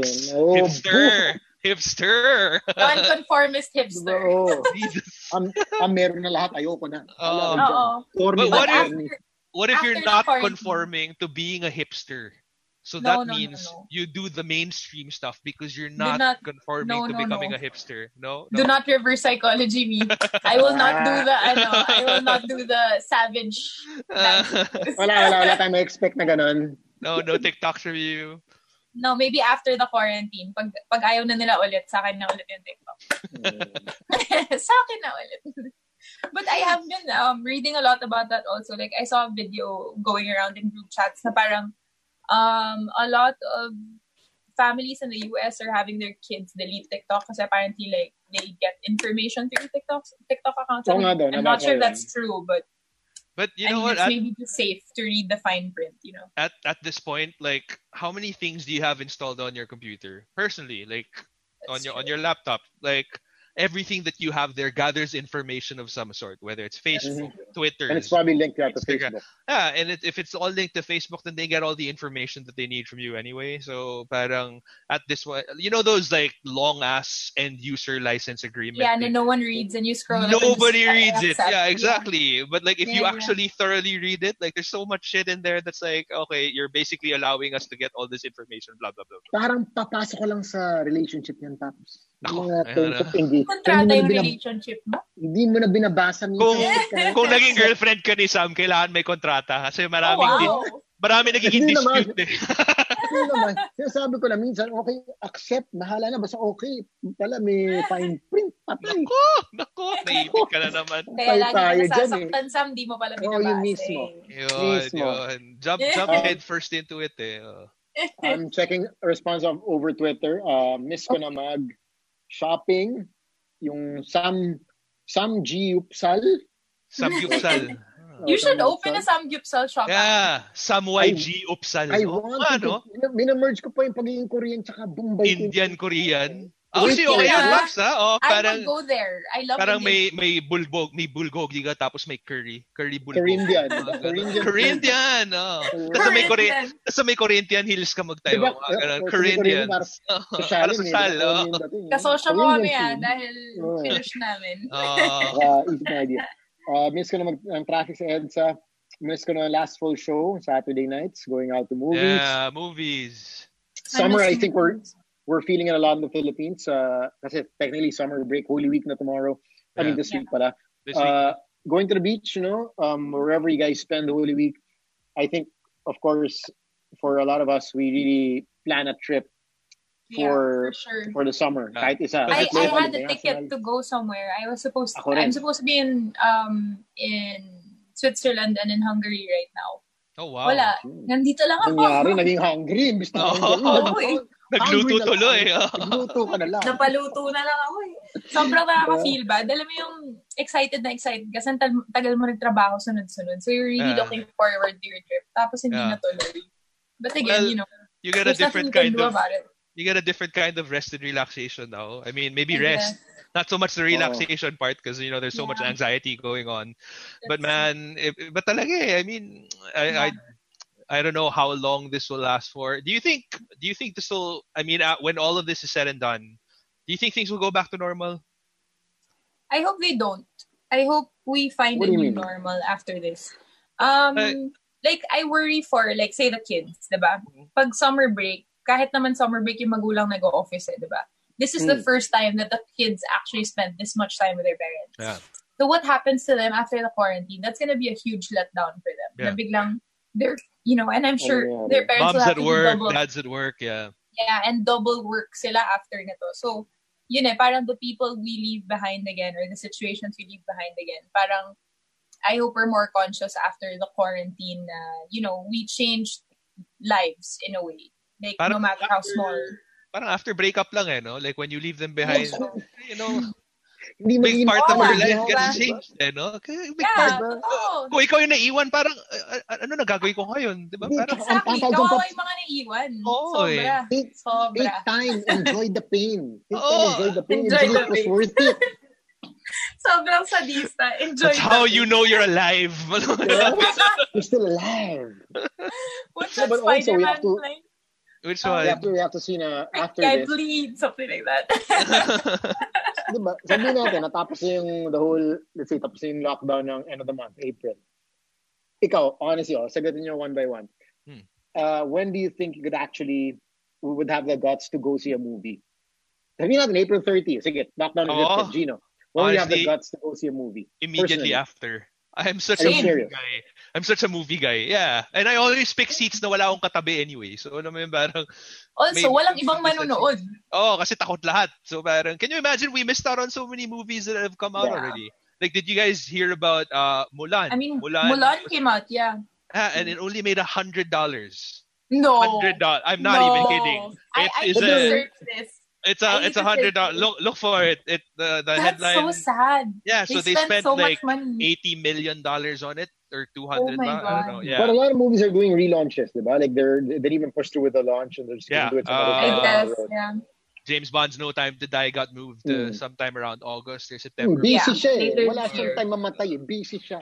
hipster. Non-conformist hipster. Meron na lahat, ayoko na. What if you're not conforming to being a hipster? So that means you do the mainstream stuff because you're not conforming to becoming a hipster. No? Do not reverse psychology me. I will not do the savage. Wala tayong ma-expect na ganun. No TikToks for you. No, maybe after the quarantine. Pag ayaw na nila ulit, sa akin na ulit yung TikTok. Sa akin na ulit. But I have been reading a lot about that also. Like, I saw a video going around in group chats na parang a lot of families in the US are having their kids delete TikTok kasi apparently like they get information through TikTok accounts. I'm not sure if that's true, but you know what? It's maybe just safe to read the fine print, At this point, like, how many things do you have installed on your computer personally? Like, on your laptop, like. Everything that you have there gathers information of some sort, whether it's Facebook, Twitter. And it's probably linked to Instagram. Facebook. Yeah, and if it's all linked to Facebook, then they get all the information that they need from you anyway. So, parang at this one, those like long-ass end-user license agreement. Yeah, and no one reads and you scroll. Nobody reads it. Yeah, exactly. Yeah. But like if you actually thoroughly read it, like there's so much shit in there that's like, okay, you're basically allowing us to get all this information, blah, blah, blah. Parang papasok ko lang sa relationship yan, Taps. Kontrata yung relationship mo? Hindi mo na binabasa kung naging girlfriend ka ni Sam, kailangan may kontrata kasi marami nagiging dispute eh. Hindi naman. Sinasabi ko na minsan, okay, accept, bahala na, basta okay. Pala may fine print, patay. Naku, naipit ka na naman. Kaya lagi ka nasasaktan, Sam, di mo pala binabasa. Yun mismo. Yun. Jump head first into it eh. I'm checking a response over Twitter. Miss ko na shopping yung Samgyupsal. Samgyupsal. You should open a Samgyupsal shop. Yeah, YG Upsal. I want to. Minamerge ko pa yung pagiging Korean tsaka Bombay. Indian, Korean. Okay yun, Max, ha? I would go there. I love parang may bulgogi ka tapos may curry bulgogi. Korean. Kasi may Corinthian hills ka magtayo. Corinthian. Para sa sal. Kasosyo mo kami dahil finish namin. Easy idea. Miss ko na traffic sa EDSA. Miss ko na last full show, Saturday nights, going out to movies. Yeah, movies. Summer, I think we're feeling it a lot in the Philippines. Kasi technically summer break, Holy Week na tomorrow. I mean this week pala. Going to the beach, wherever you guys spend the Holy Week. I think, of course, for a lot of us, we really plan a trip for the summer. Kahit isa. I had a ticket to go somewhere. I'm supposed to be in Switzerland and in Hungary right now. Oh, wow. Wala. Nandito lang ako. Nangyari, naging hungry. Imbis na Nagluto tuloy. Nagluto ka na lang. Napaluto na lang ako eh. Sobrang nakaka-feel bad. Alam mo yung excited kasi tagal mo nagtrabaho sunod-sunod. So you're really looking forward to your trip. Tapos hindi na tuloy. But again, you get a different kind of rest and relaxation now. I mean, maybe rest. Not so much the relaxation part because there's so much anxiety going on. But man, but talaga I mean, I don't know how long this will last for. Do you think this will? I mean, when all of this is said and done, do you think things will go back to normal? I hope they don't. I hope we find a new normal after this. Like I worry for say the kids, diba? Pag summer break, kahit naman summer break yung magulang nag-o-office diba? This is the first time that the kids actually spend this much time with their parents. Yeah. So what happens to them after the quarantine? That's gonna be a huge letdown for them. Yeah. Na biglang they're, and I'm sure their parents Moms will have at to work, do double. dads at work, yeah. Yeah, and double work sila after nito. So, parang the people we leave behind again or the situations we leave behind again, parang I hope we're more conscious after the quarantine. We changed lives in a way. Like, Parang no matter how small. Parang after breakup lang no? Like when you leave them behind, Hindi big part of your life magiging gets hobby, changed no? Big Yeah, part. totoo. Kung ikaw yung naiwan, parang ano na gagawin ko ngayon, di ba? Parang Exactly. Kawawa yung mga naiwan. Sobra. Take time, enjoy the pain. Enjoy the pain. Enjoy the It was pain. worth it. Sobrang sadista. Enjoy that's how you know you're alive. You're still alive. What's Yeah, that but also we have Spider-Man to- line? Which one? We have to see na after I this. bleed. Something like that. Diba? Sabihin natin, natapos yung the whole, let's say, tapos yung lockdown ng end of the month, April. Ikaw, honestly, sagutin nyo one by one. When do you think we would have the guts to go see a movie? Sabihin natin, April 30. Sige, lockdown is lifted. Gino, when do you have the guts to go see a movie? Immediately personally? after. I'm such a movie guy. I'm such a movie guy. Yeah. And I always pick seats na wala akong katabi anyway. So, alam mo yun, parang... Also, walang ibang manonood. Kasi takot lahat. So, parang... Can you imagine we missed out on so many movies that have come out already? Like, did you guys hear about Mulan? I mean, Mulan came out, yeah. And it only made $100. No. $100. I'm not even kidding. I researched this. It's $100. Look for it. The That's headline. so sad. Yeah, so they spent so like much money. $80 million on it or 200. Oh my I don't know. Yeah. But a lot of movies are doing relaunches, diba? Like they didn't even push through with the launch and they're just going to do it some other I time. guess, yeah. James Bond's No Time to Die got moved sometime around August or September. Busy siya eh. later Wala this siyang year. time mamatay eh. Busy siya.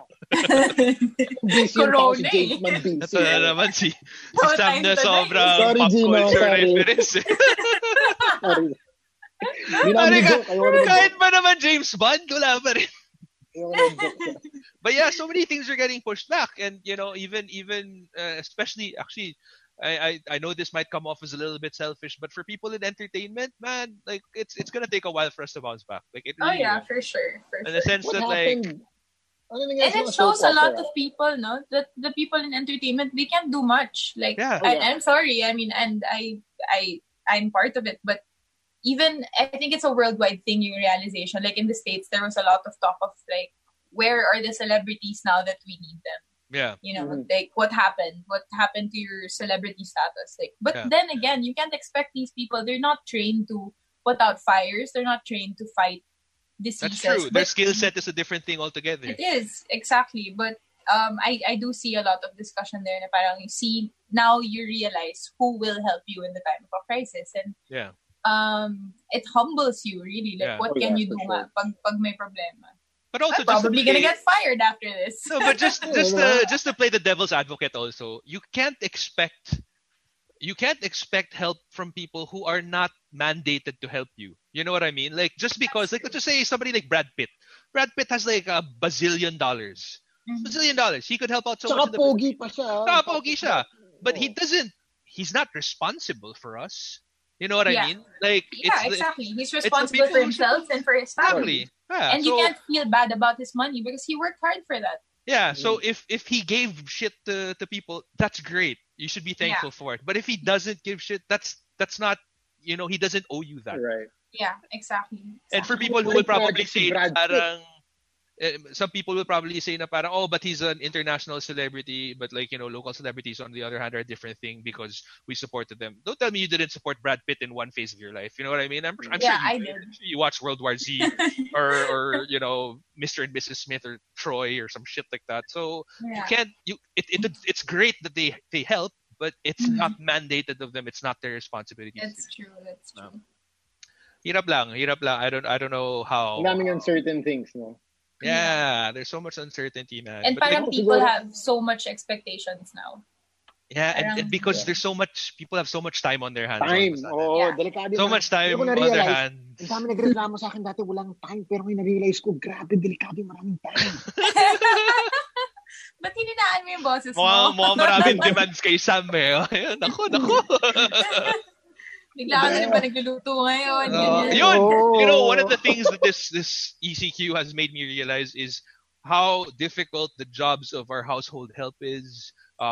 Busy yung tao Corona si eh. James Bond busy. Ito na naman si No Sam time na to die. sobrang Sorry, pop Gino, culture sorry. reference. Sorry. Hindi na ako joke. Ayoko na Kahit ba naman James Bond, wala pa rin. Ayoko na joke. But yeah, so many things are getting pushed back, and even especially actually, I know this might come off as a little bit selfish, but for people in entertainment, man, like it's gonna take a while for us to bounce back. Like it really will. For sure. In the sense What that like happened? Ano And nangyari it sa shows a lot of people, no? That the people in entertainment, they can't do much. Like, Yeah. I'm sorry. I mean, and I'm part of it, but even I think it's a worldwide thing. Your realization, like in the States, there was a lot of talk of like, where are the celebrities now that we need them? Yeah. Like what happened? What happened to your celebrity status? Like, but then again, you can't expect these people. They're not trained to put out fires. They're not trained to fight diseases. That's true. Their But skill set is a different thing altogether. it is exactly. But I do see a lot of discussion there. Na parang you see now you realize who will help you in the time of a crisis, and it humbles you really. Like what can you do nga pag may problema? But also I'm probably gonna get fired after this. No, but just to play the devil's advocate also, you can't expect help from people who are not mandated to help you. You know what I mean? Like just because like let's just say somebody like Brad Pitt. Brad Pitt has like $1 bazillion. $1 billion. He could help out so much. Saka pogi pa siya. Saka pogi siya. But he's not responsible for us. You know what I mean? Like exactly. He's responsible for himself and for his family. Yeah, and you can't feel bad about his money because he worked hard for that. Yeah, so if he gave shit to people, that's great. You should be thankful for it. But if he doesn't give shit, that's not, he doesn't owe you that. Right. Yeah, exactly. And for people who will probably say, parang, some people will probably say na parang, oh, but he's an international celebrity, but like, local celebrities on the other hand are a different thing because we supported them. Don't tell me you didn't support Brad Pitt in one phase of your life. You know what I mean? I'm sure I did. I'm sure you watched World War Z or Mr. and Mrs. Smith or Troy or some shit like that. So you can't, it's great that they help, but it's not mandated of them. It's not their responsibility. That's true. Hirap lang. I don't know how. Daming uncertain things, no? Yeah, there's so much uncertainty, man. And but parang people have so much expectations now. Yeah, and because there's so much, people have so much time on their hands. Delikado. So much time on their hands. Ang dami nagreklamo sa akin dati walang time, pero ngayon na-realize ko, grabe, delikado yung maraming time. Ba't hininaan mo yung boses mo? Mukhang maraming demands kay Sam eh. Ayun, naku. Bigla ka na ba nagluluto ngayon? One of the things that this ECQ has made me realize is how difficult the jobs of our household help is.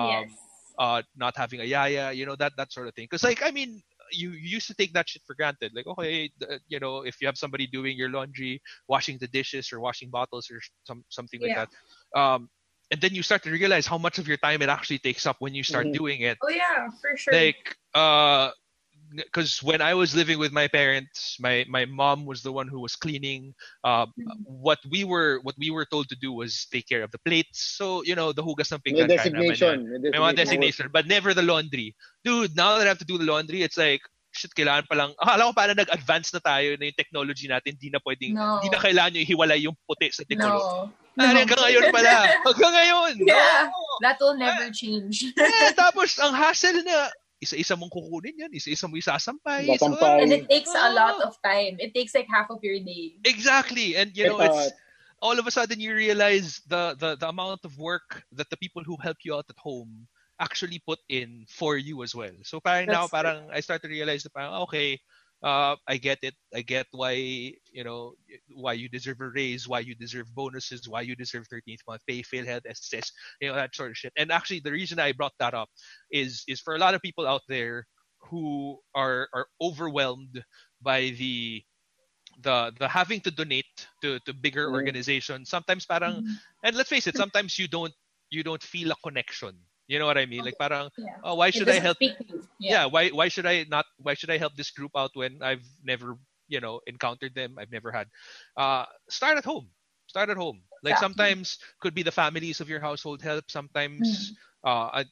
Not having a yaya, that sort of thing. Because you used to take that shit for granted. Like, okay, if you have somebody doing your laundry, washing the dishes or washing bottles or something like that. And then you start to realize how much of your time it actually takes up when you start doing it. Oh yeah, for sure. Like, because when I was living with my parents, my mom was the one who was cleaning. What we were told to do was take care of the plates. So, the hugas ng pinggan. May mga designation. But never the laundry. Dude, now that I have to do the laundry, it's like, shit, kailangan pa lang. Akala ko parang nag-advance na tayo na yung technology natin. Di na kailangan yung hiwalay yung puti sa tikolo. Hanggang ngayon pala. Hanggang ngayon. Yeah. That will never change. Tapos, ang hassle na, isa-isa mong kukunin yan, isa-isa mo isasampay. And it takes a lot of time. It takes like half of your day. Exactly. And it's all of a sudden you realize the amount of work that the people who help you out at home actually put in for you as well. So parang I start to realize that okay, I get it. I get why you deserve a raise, why you deserve bonuses, why you deserve 13th month pay, PhilHealth, SSS, that sort of shit. And actually, the reason I brought that up is for a lot of people out there who are overwhelmed by the having to donate to bigger organizations. Sometimes parang, and let's face it, sometimes you don't feel a connection. You know what I mean? Like parang, why should I help? Why should I help this group out when I've never, encountered them? I've never had. Start at home. Like sometimes could be the families of your household help. Sometimes, I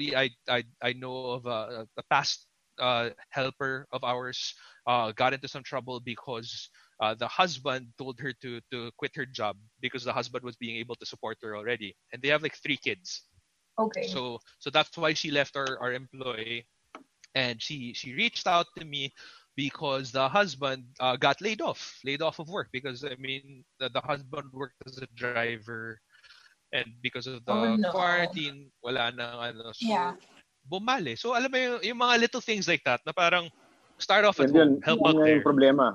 know of a past helper of ours got into some trouble because the husband told her to quit her job because the husband was being able to support her already, and they have like 3 kids. Okay. So that's why she left our employee, and she reached out to me because the husband got laid off of work because the husband worked as a driver, and because of the quarantine, wala nang so bumali. So alam mo yung mga little things like that na parang start off at home, help out there. Problema.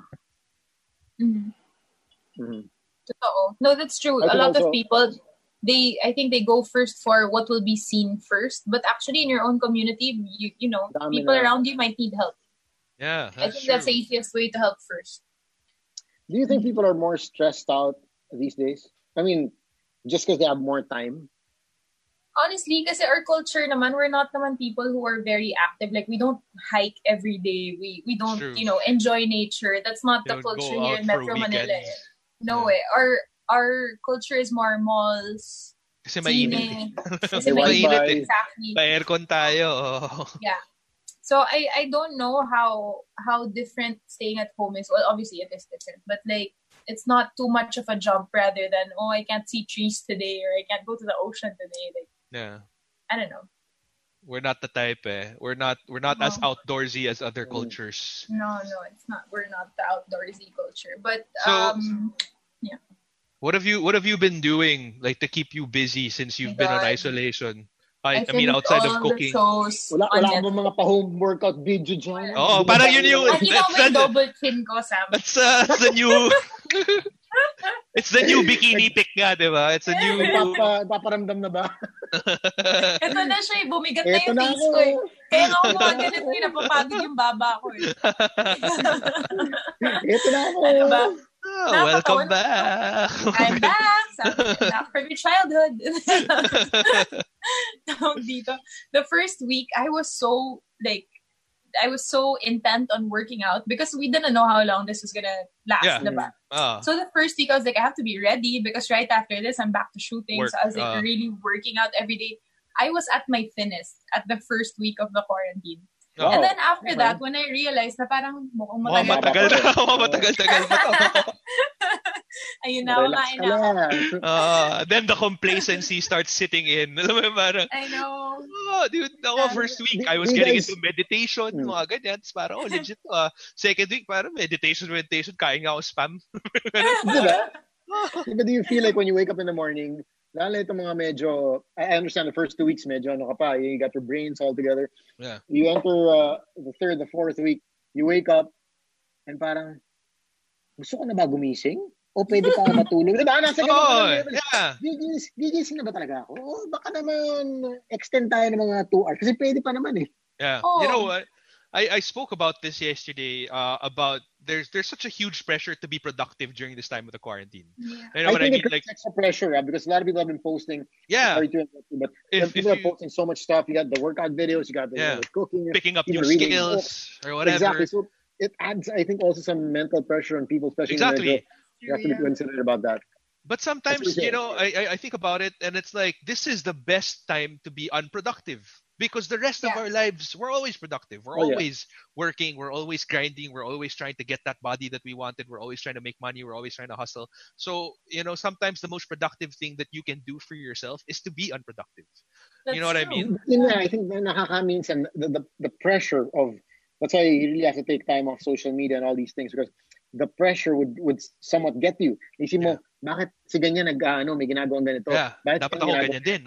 No, that's true. A lot of people. I think they go first for what will be seen first, but actually in your own community, people around you might need help. Yeah, I think that's the easiest way to help first. Do you think people are more stressed out these days? Just because they have more time? Honestly, because our culture naman, we're not naman people who are very active. Like, we don't hike every day. We don't, enjoy nature. That's not the culture here in Metro Manila. No way. Our culture is more malls. Kasi mainit. Kasi mainit. Exactly. Pa-aircon tayo. Yeah. So I don't know how different staying at home is. Well, obviously it is different, but like it's not too much of a jump rather than I can't see trees today or I can't go to the ocean today. Like, I don't know. We're not the type. We're not as outdoorsy as other cultures. No, it's not. We're not the outdoorsy culture. But yeah. What have you been doing like to keep you busy since you've been on isolation? Outside of cooking. Wala mo mga pa-home workout video dyan. Oh, parang yun yung... May double chin ko, Sam. That's the new... It's the new bikini pic nga, di ba? It's a new... Paparamdam na ba? Ito na siya, bumigat na yung face ko eh. Kaya nga ako mga ganito napapagod yung baba ko eh. Ito na ako. Ano ba? welcome back. I'm back. Back from your childhood. The first week, I was so intent on working out because we didn't know how long this was gonna last. Yeah. So the first week I was like, I have to be ready because right after this I'm back to shooting. Work. So I was like really working out every day. I was at my thinnest at the first week of the quarantine. Oh. And then after that, when I realized na parang mukhang matagal na. Ayun na, kumain na. Then the complacency starts sitting in. I know. Oh, dude, first week, I was getting into meditation, mga ganyan. Tapos parang, legit. Second week, parang meditation, kain nga ako spam. Diba? Do you feel like when you wake up in the morning, lalo itong mga medyo, I understand the first 2 weeks medyo ano ka pa, you got your brains all together. Yeah. You enter the third, the fourth week, you wake up, and parang, gusto ko na ba gumising? O pwede pa matulog? Diba? Nasa ganun level. Yeah. Gigising na ba talaga ako? O baka naman extend tayo ng mga 2 hours. Kasi pwede pa naman eh. Yeah. Oh. You know what? I spoke about this yesterday about there's such a huge pressure to be productive during this time of the quarantine. Yeah. You know what I mean? Like extra pressure, because a lot of people have been posting. Yeah. But people are posting so much stuff. You got the workout videos, you got the cooking, picking up new skills or whatever. Exactly. So it adds, I think, also some mental pressure on people, especially exactly. You have to be considerate about that. But sometimes, I think about it, and it's like this is the best time to be unproductive. Because the rest of our lives, we're always productive. We're always working. We're always grinding. We're always trying to get that body that we wanted. We're always trying to make money. We're always trying to hustle. So, sometimes the most productive thing that you can do for yourself is to be unproductive. That's you know what true. I mean? Yeah, I think minsan the pressure of, that's why you really have to take time off social media and all these things, because the pressure would somewhat get you. Isip mo, bakit si ganyan may ginagawang ganito? Yeah, dapat ako ganyan din.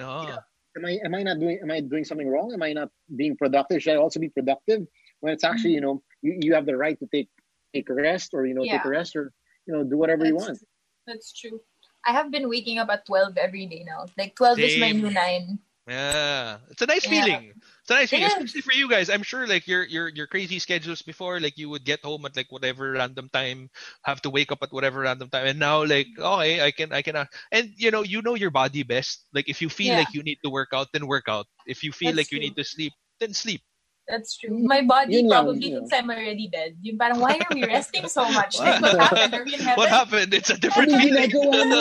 Am I doing something wrong? Am I not being productive? Should I also be productive? When it's actually, you have the right to take a rest, or take a rest, or do whatever you want. That's true. I have been waking up at 12 every day now. Like 12 is my new 9. Yeah, it's a nice feeling. It's a nice feeling, especially for you guys. I'm sure, like your crazy schedules before, like you would get home at like whatever random time, have to wake up at whatever random time, and now like I can, and you know your body best. Like if you feel like you need to work out, then work out. If you feel like you need to sleep, then sleep. That's true. My body probably thinks I'm already dead. Yung parang, why are we resting so much? Like, what happened? Are we in heaven? What happened? It's a different feeling.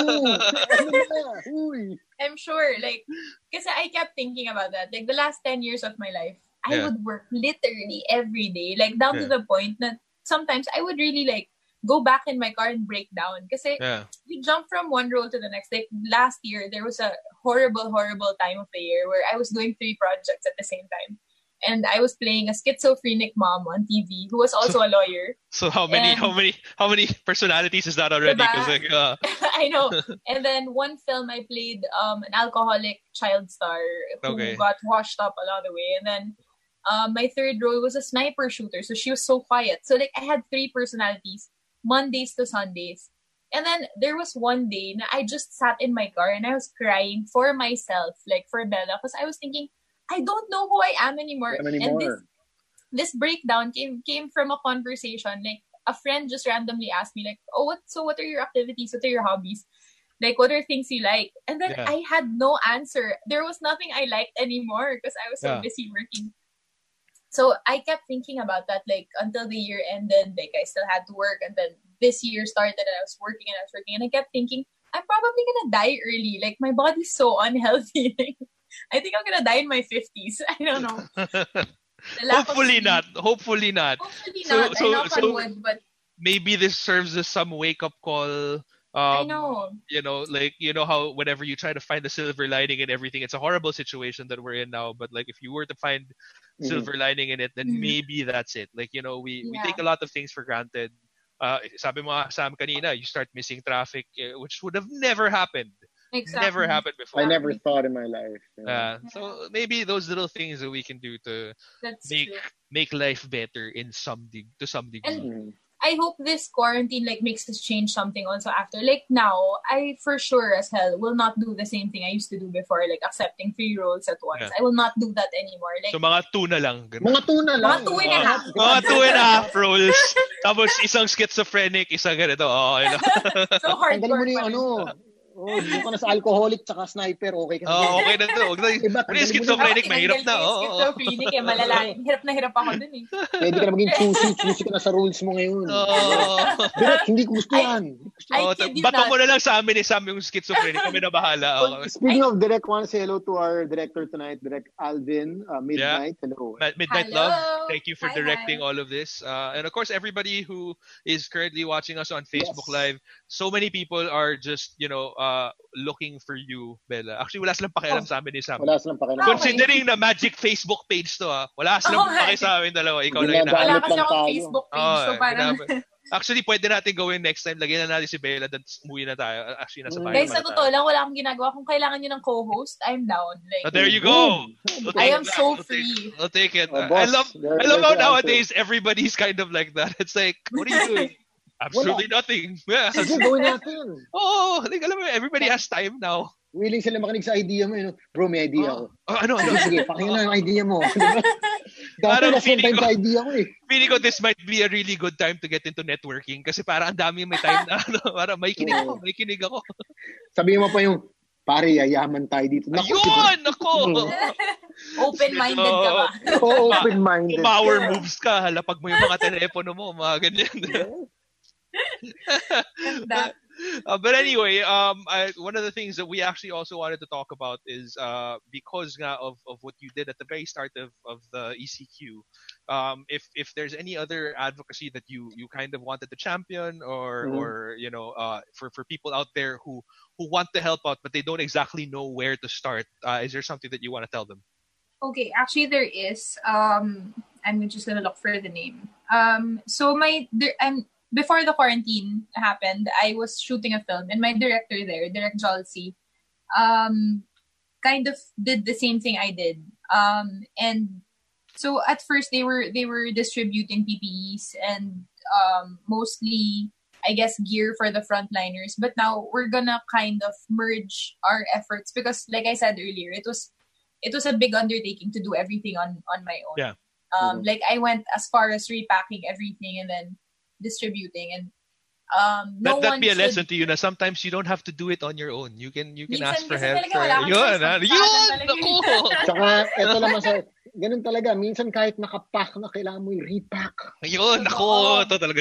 I'm sure. Like, kasi I kept thinking about that. Like, the last 10 years of my life, I would work literally every day. Like, down to the point that sometimes I would really, like, go back in my car and break down. Kasi we jump from one role to the next. Like, last year, there was a horrible, horrible time of the year where I was doing 3 projects at the same time. And I was playing a schizophrenic mom on TV who was also a lawyer. So how many personalities is that already? Diba? I know. And then one film I played an alcoholic child star who got washed up along the way. And then my third role was a sniper shooter. So she was so quiet. So like I had 3 personalities, Mondays to Sundays. And then there was one day na I just sat in my car and I was crying for myself, like for Bella, because I was thinking, I don't know who I am anymore. And this breakdown came from a conversation. Like a friend just randomly asked me, like, "Oh, what are your activities? What are your hobbies? Like, what are things you like?" And then I had no answer. There was nothing I liked anymore because I was so busy working. So I kept thinking about that, like until the year ended. Like I still had to work, and then this year started, and I was working, and I kept thinking, I'm probably gonna die early. Like my body's so unhealthy. I think I'm gonna die in my 50s. I don't know. Hopefully not. Hopefully not. I knock on wood, but maybe this serves as some wake-up call. I know. You know, like how whenever you try to find the silver lining in everything, it's a horrible situation that we're in now. But like, if you were to find silver lining in it, then maybe that's it. Like we take a lot of things for granted. Sabi mo Sam kanina, you start missing traffic, which would have never happened. Exactly. Never happened before. I never thought in my life. So maybe those little things that we can do to make life better to some degree. I hope this quarantine makes us change something also after. Like now, I for sure as hell will not do the same thing I used to do before, like accepting 3 roles at once. I will not do that anymore. Like, so mga 2 na lang. Mga 2 na lang. Mga 2.5. Mga 2.5 roles. Tapos isang schizophrenic, isang ganito. So hardcore. Tanggalin mo na yung doon ka na sa alcoholic tsaka sniper, okay ka na. Okay na to. Pero schizophrenic, mahirap na. Schizophrenic, malalalim. Hirap na hirap ako dun eh. Pwede ka na maging choosy ka na sa rules mo ngayon. Pero hindi gusto yan. Bato mo na lang sa amin yung schizophrenic. Kami na bahala. Speaking of Direk, I want to say hello to our director tonight, Direk Alvin, Midnight. Hello. Midnight Love. Thank you for directing all of this. And of course, everybody who is currently watching us on Facebook Live, so many people are just, looking for you, Bella. Actually, wala silang pakialam sa amin ni Sam. Wala silang pakialam. Considering na magic Facebook page to, wala silang pakialam sa amin dalawa. Ikaw lang yung wala kasi akong Facebook page. So parang... Actually, pwede natin gawin next time. Lagyan na natin si Bella, then umuwi na tayo. Actually, nasa bahay. Guys, sa totoo lang, wala akong ginagawa. Kung kailangan nyo ng co-host, I'm down. There you go. I am so free. I'll take it. I love how nowadays everybody's kind of like that. It's like, what are you doing? Absolutely nothing. Yeah. Sige, gawin natin. Like, alam mo, everybody has time now. Willing sila makinig sa idea mo. Bro, may idea ako. Ano? Sige, pakinggan na ang idea mo. Dati last one time sa idea ko eh. Feeling ko this might be a really good time to get into networking kasi para ang dami may time na para may kinig ako. Sabihin mo pa yung, pare, yayaman tayo dito. Ayun! Ako! Open-minded ka ba? Open-minded. Power moves ka. Halapag mo yung mga telepono mo. Mga ganyan. But anyway, one of the things that we actually also wanted to talk about is because of what you did at the very start of the ECQ. If there's any other advocacy that you kind of wanted to champion or for people out there who want to help out but they don't exactly know where to start, is there something that you want to tell them? Okay, actually there is. I'm just gonna look for the name. Before the quarantine happened, I was shooting a film, and my director there, Direk Jalsi, kind of did the same thing I did. And so at first they were distributing PPEs and mostly, I guess, gear for the frontliners. But now we're gonna kind of merge our efforts because, like I said earlier, it was a big undertaking to do everything on my own. Yeah. Like I went as far as repacking everything and then distributing, and that be a lesson to you na sometimes you don't have to do it on your own. You can ask for help. Yun! Tsaka, ito naman ganun talaga. Minsan kahit nakapack na kailangan mo i-repack. Ayun! Nako! Ito talaga.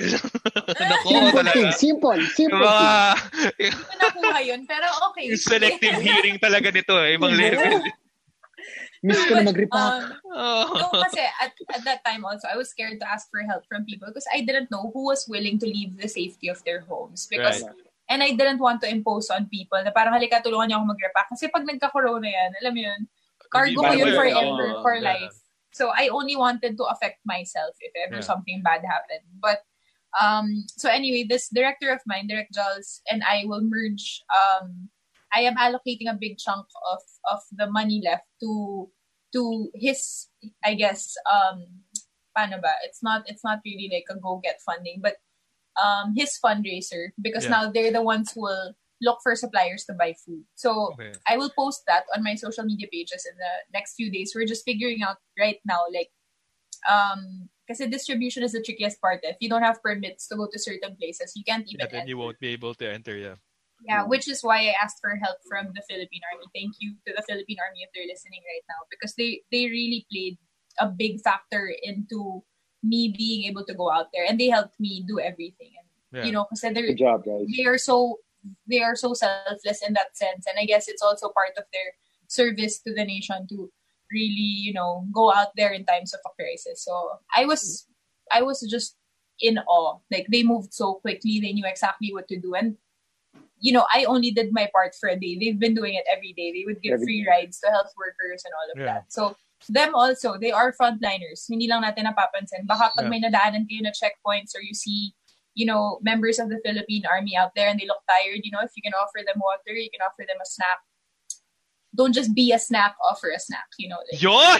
Simple. Hindi ko nakuha yun, pero okay. Yung selective hearing talaga nito ibang level. Miss ko na mag-repack. No, kasi at that time also, I was scared to ask for help from people because I didn't know who was willing to leave the safety of their homes. And I didn't want to impose on people na parang halika, tulungan niyo ako mag-repack. Kasi pag nagka-corona yan, alam mo yun, cargo ko yun forever, for life. So I only wanted to affect myself if ever something bad happened. But, so anyway, this director of mine, Direk Jules, and I will merge, I am allocating a big chunk of the money left to his, I guess, paano ba? It's not really like a go-get funding, but his fundraiser, because now they're the ones who will look for suppliers to buy food. So I will post that on my social media pages in the next few days. We're just figuring out right now, like, because distribution is the trickiest part. If you don't have permits to go to certain places, you can't even enter. Then you won't be able to enter, Yeah, which is why I asked for help from the Philippine Army. Thank you to the Philippine Army if they're listening right now, because they really played a big factor into me being able to go out there, and they helped me do everything. And you know, because good job, guys. They are so selfless in that sense, and I guess it's also part of their service to the nation to really, you know, go out there in times of a crisis. So I was just in awe. Like, they moved so quickly, they knew exactly what to do, and you know, I only did my part for a day. They've been doing it every day. They would give free rides to health workers and all of that. So them also, they are frontliners. Hindi lang natin napapansin. Baka pag may nadaanan kayo na checkpoints, or you see, you know, members of the Philippine Army out there and they look tired, you know, if you can offer them water, you can offer them a snack, don't just be a snack, offer a snack. You know. Like, Yon!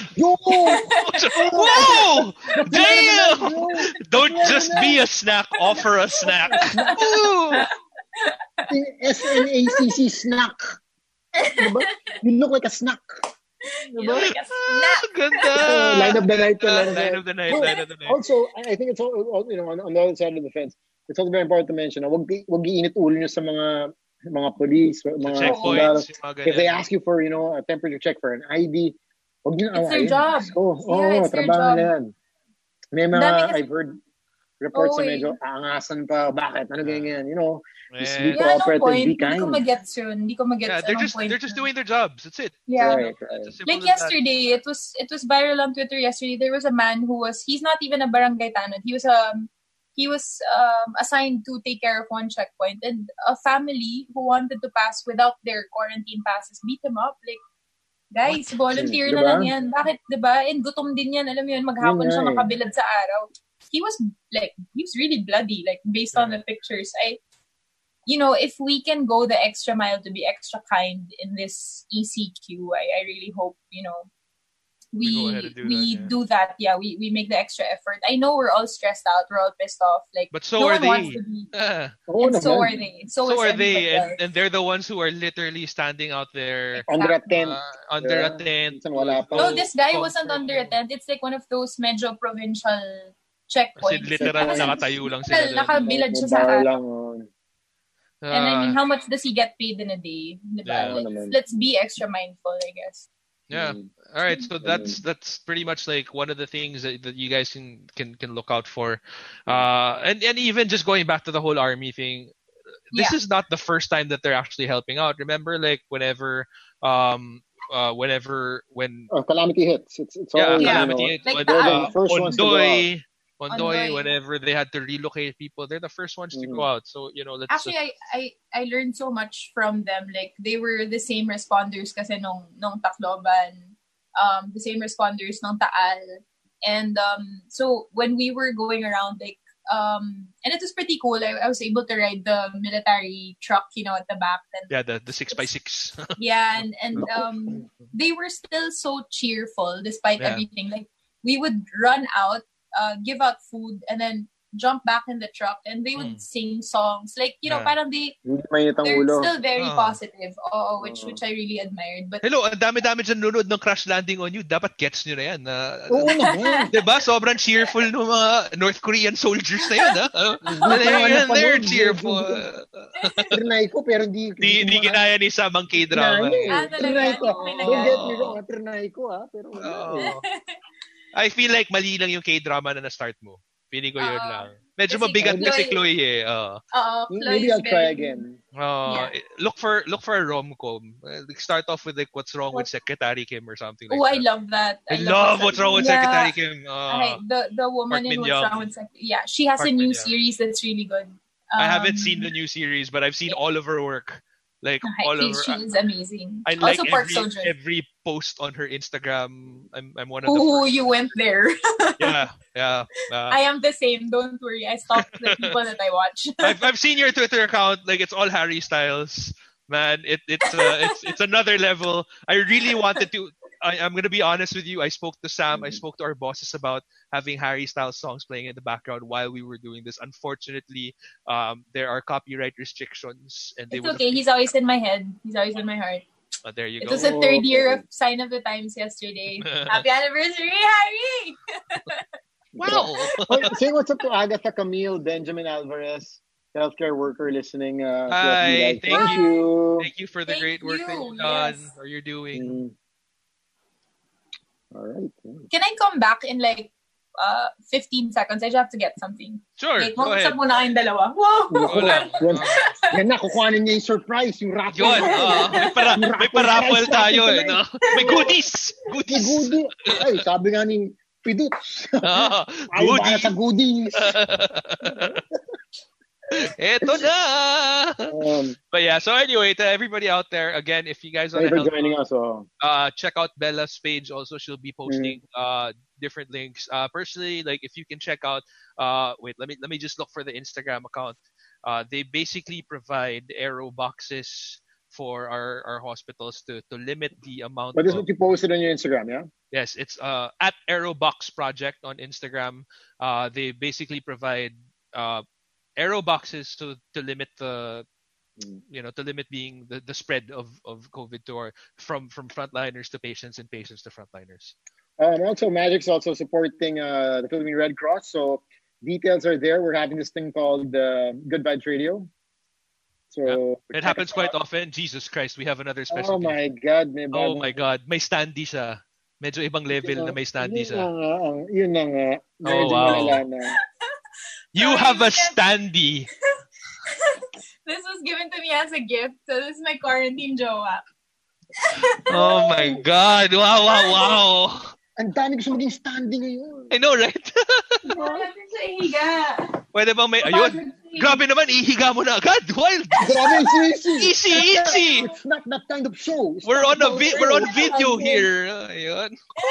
Whoa! Damn! Don't just be a snack, offer a snack. SNACC snack. Diba? You look like a snack. You look like a snack. Ganda! Line of the night. Line of the night. Also, I think it's all, on the other side of the fence, it's also very important to mention na wag iinit ulo nyo sa mga police, mga checkpoints. If they ask you for, a temperature check for an ID, wag nyo it's their job. It's their job. Yan. May mga, I've heard reports na medyo aangasan pa, bakit? Ano ganyan, just be cooperative, be kind. Hindi ko magets they're just doing their jobs. That's it. Yeah. Right. Like yesterday, it was viral on Twitter yesterday. There was a man he's not even a barangay tanod. He was assigned to take care of one checkpoint, and a family who wanted to pass without their quarantine passes beat him up. Like, guys, volunteer na lang yan. Bakit, diba? And gutom din yan. Alam mo yun, maghapon siya makabilad sa araw. He was really bloody, like, based on the pictures. If we can go the extra mile to be extra kind in this ECQ, I really hope, we do that. Yeah, we make the extra effort. I know we're all stressed out, we're all pissed off. Like, but so are they. And so are they. So are they, and they're the ones who are literally standing out there under a tent. No, this guy wasn't under a tent. It's like one of those medyo provincial checkpoints. Kasi literal nakatayo lang sila. Nakabilad siya sa araw. And I mean, how much does he get paid in a day? Let's be extra mindful, I guess. Yeah. All right. So that's pretty much like one of the things that you guys can look out for. And even just going back to the whole army thing, this is not the first time that they're actually helping out. Remember, like whenever when calamity hits, it's all calamity hits. Like the first ones to go out. Ondoy, whenever they had to relocate people, they're the first ones to go out. So, let's actually, I learned so much from them. Like, they were the same responders kasi nung Tacloban, the same responders nung Taal. And so when we were going around, like, and it was pretty cool. I was able to ride the military truck, at the back. And the 6x6. Yeah, and they were still so cheerful despite everything. Like, we would run out, give out food, and then jump back in the truck, and they would sing songs. Like, parang they're still very positive. Which I really admired. But hello, ang dami-dami dyan nunod ng Crash Landing on You. Dapat gets nyo na yan. Oo naman. Diba? Sobrang cheerful ng mga North Korean soldiers na yun. They're cheerful. Trinay ko, pero hindi ginaya ni Samang K-drama. Trinay ko. Don't get me wrong. Trinay ko, pero I feel like mali lang yung K-drama na na-start mo. Feeling ko yun lang. Medyo mabigat kasi Chloe eh. Maybe I'll try again. Look for a rom-com. Start off with like What's Wrong with Secretary Kim or something like I that. love that. I love What's Wrong with Secretary Kim. The woman in What's Wrong with Secretary. Yeah, she has a new series that's really good. I haven't seen the new series, but I've seen all of her work. Like all of her. She's amazing. I like every post on her Instagram. I'm one of the first. You went there. Yeah. I am the same. Don't worry. I stalked the people that I watch. I've seen your Twitter account. Like it's all Harry Styles. Man, it's another level. I really wanted to. I'm gonna be honest with you. I spoke to Sam. I spoke to our bosses about having Harry Styles songs playing in the background while we were doing this. Unfortunately, there are copyright restrictions, and it's okay. He's always in my head. He's always in my heart. There you go. It was the third year of Sign of the Times yesterday. Happy anniversary, Harry! Wow. Say what's up to Agatha Camille, Benjamin Alvarez, healthcare worker listening. Hi, thank you. Thank you for the great work that you've done or you're doing. All right. Can I come back in like 15 seconds? I just have to get something. Sure, like, go ahead. Muna kayong dalawa. Wow! Yan na, kukuhanin niya yung surprise, yung raffle. Yun, may paraffle tayo eh. No? May goodies! Ay, sabi nga ni Piduts. Goodies! Sa goodies. Eto na! But yeah, so anyway, to everybody out there, again, if you guys want to help joining us, check out Bella's page. Also, she'll be posting different links. Personally, like if you can check out, let me just look for the Instagram account. They basically provide aero boxes for our hospitals to limit the amount. But this is what you posted on your Instagram, yeah? Yes, it's at Aerobox Project on Instagram. They basically provide aero boxes to limit the to limit being the spread of COVID from frontliners to patients and patients to frontliners. Also, Magic's also supporting the Philippine Red Cross. So details are there. We're having this thing called Good Vibes Radio. So it happens quite often. Jesus Christ, we have another special. Oh my God. Oh my God. May standee siya. Medyo ibang level na may standee siya. Yun na nga. Oh, wow. You have a standee. This was given to me as a gift. So this is my quarantine jowa. Oh my God. Wow. Ang dami gusto maging standing ngayon. I know, right? Natin sa ihiga. Pwede bang may... Ayun. Grabe naman, ihiga mo na agad. Wild. Grabe, easy. Easy. It's not that kind of show. We're on video here. Ayun.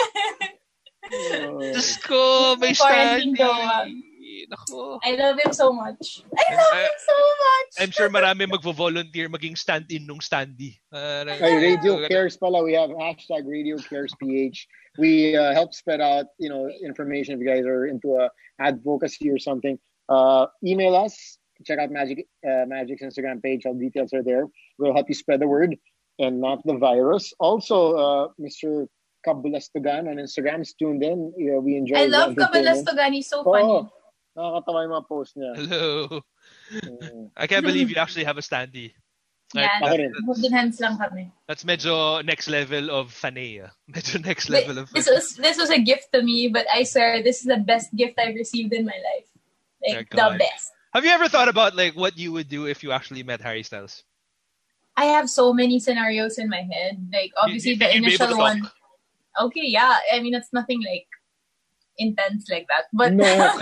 Diyos ko, may standee. Nako. I love him so much. I'm sure marami magvo-volunteer maging stand-in nung standee. Radio Cares pala. We have hashtag Radio Cares PH. We help spread out, information if you guys are into advocacy or something. Email us. Check out Magic's Instagram page. All details are there. We'll help you spread the word and not the virus. Also, Mr. Kabulastugan on Instagram is tuned in. We enjoy. I love Kabulastugan. He's so funny. Nakakatawa yung mga post niya. Hello. I can't believe you actually have a standee. Yeah, holding hands lang kami. That's medyo next level of fanay. Medyo next level of this was a gift to me, but I swear this is the best gift I've received in my life. Like the best. Have you ever thought about like what you would do if you actually met Harry Styles? I have so many scenarios in my head. Like obviously the initial one. Okay, yeah. I mean it's nothing like intense like that. But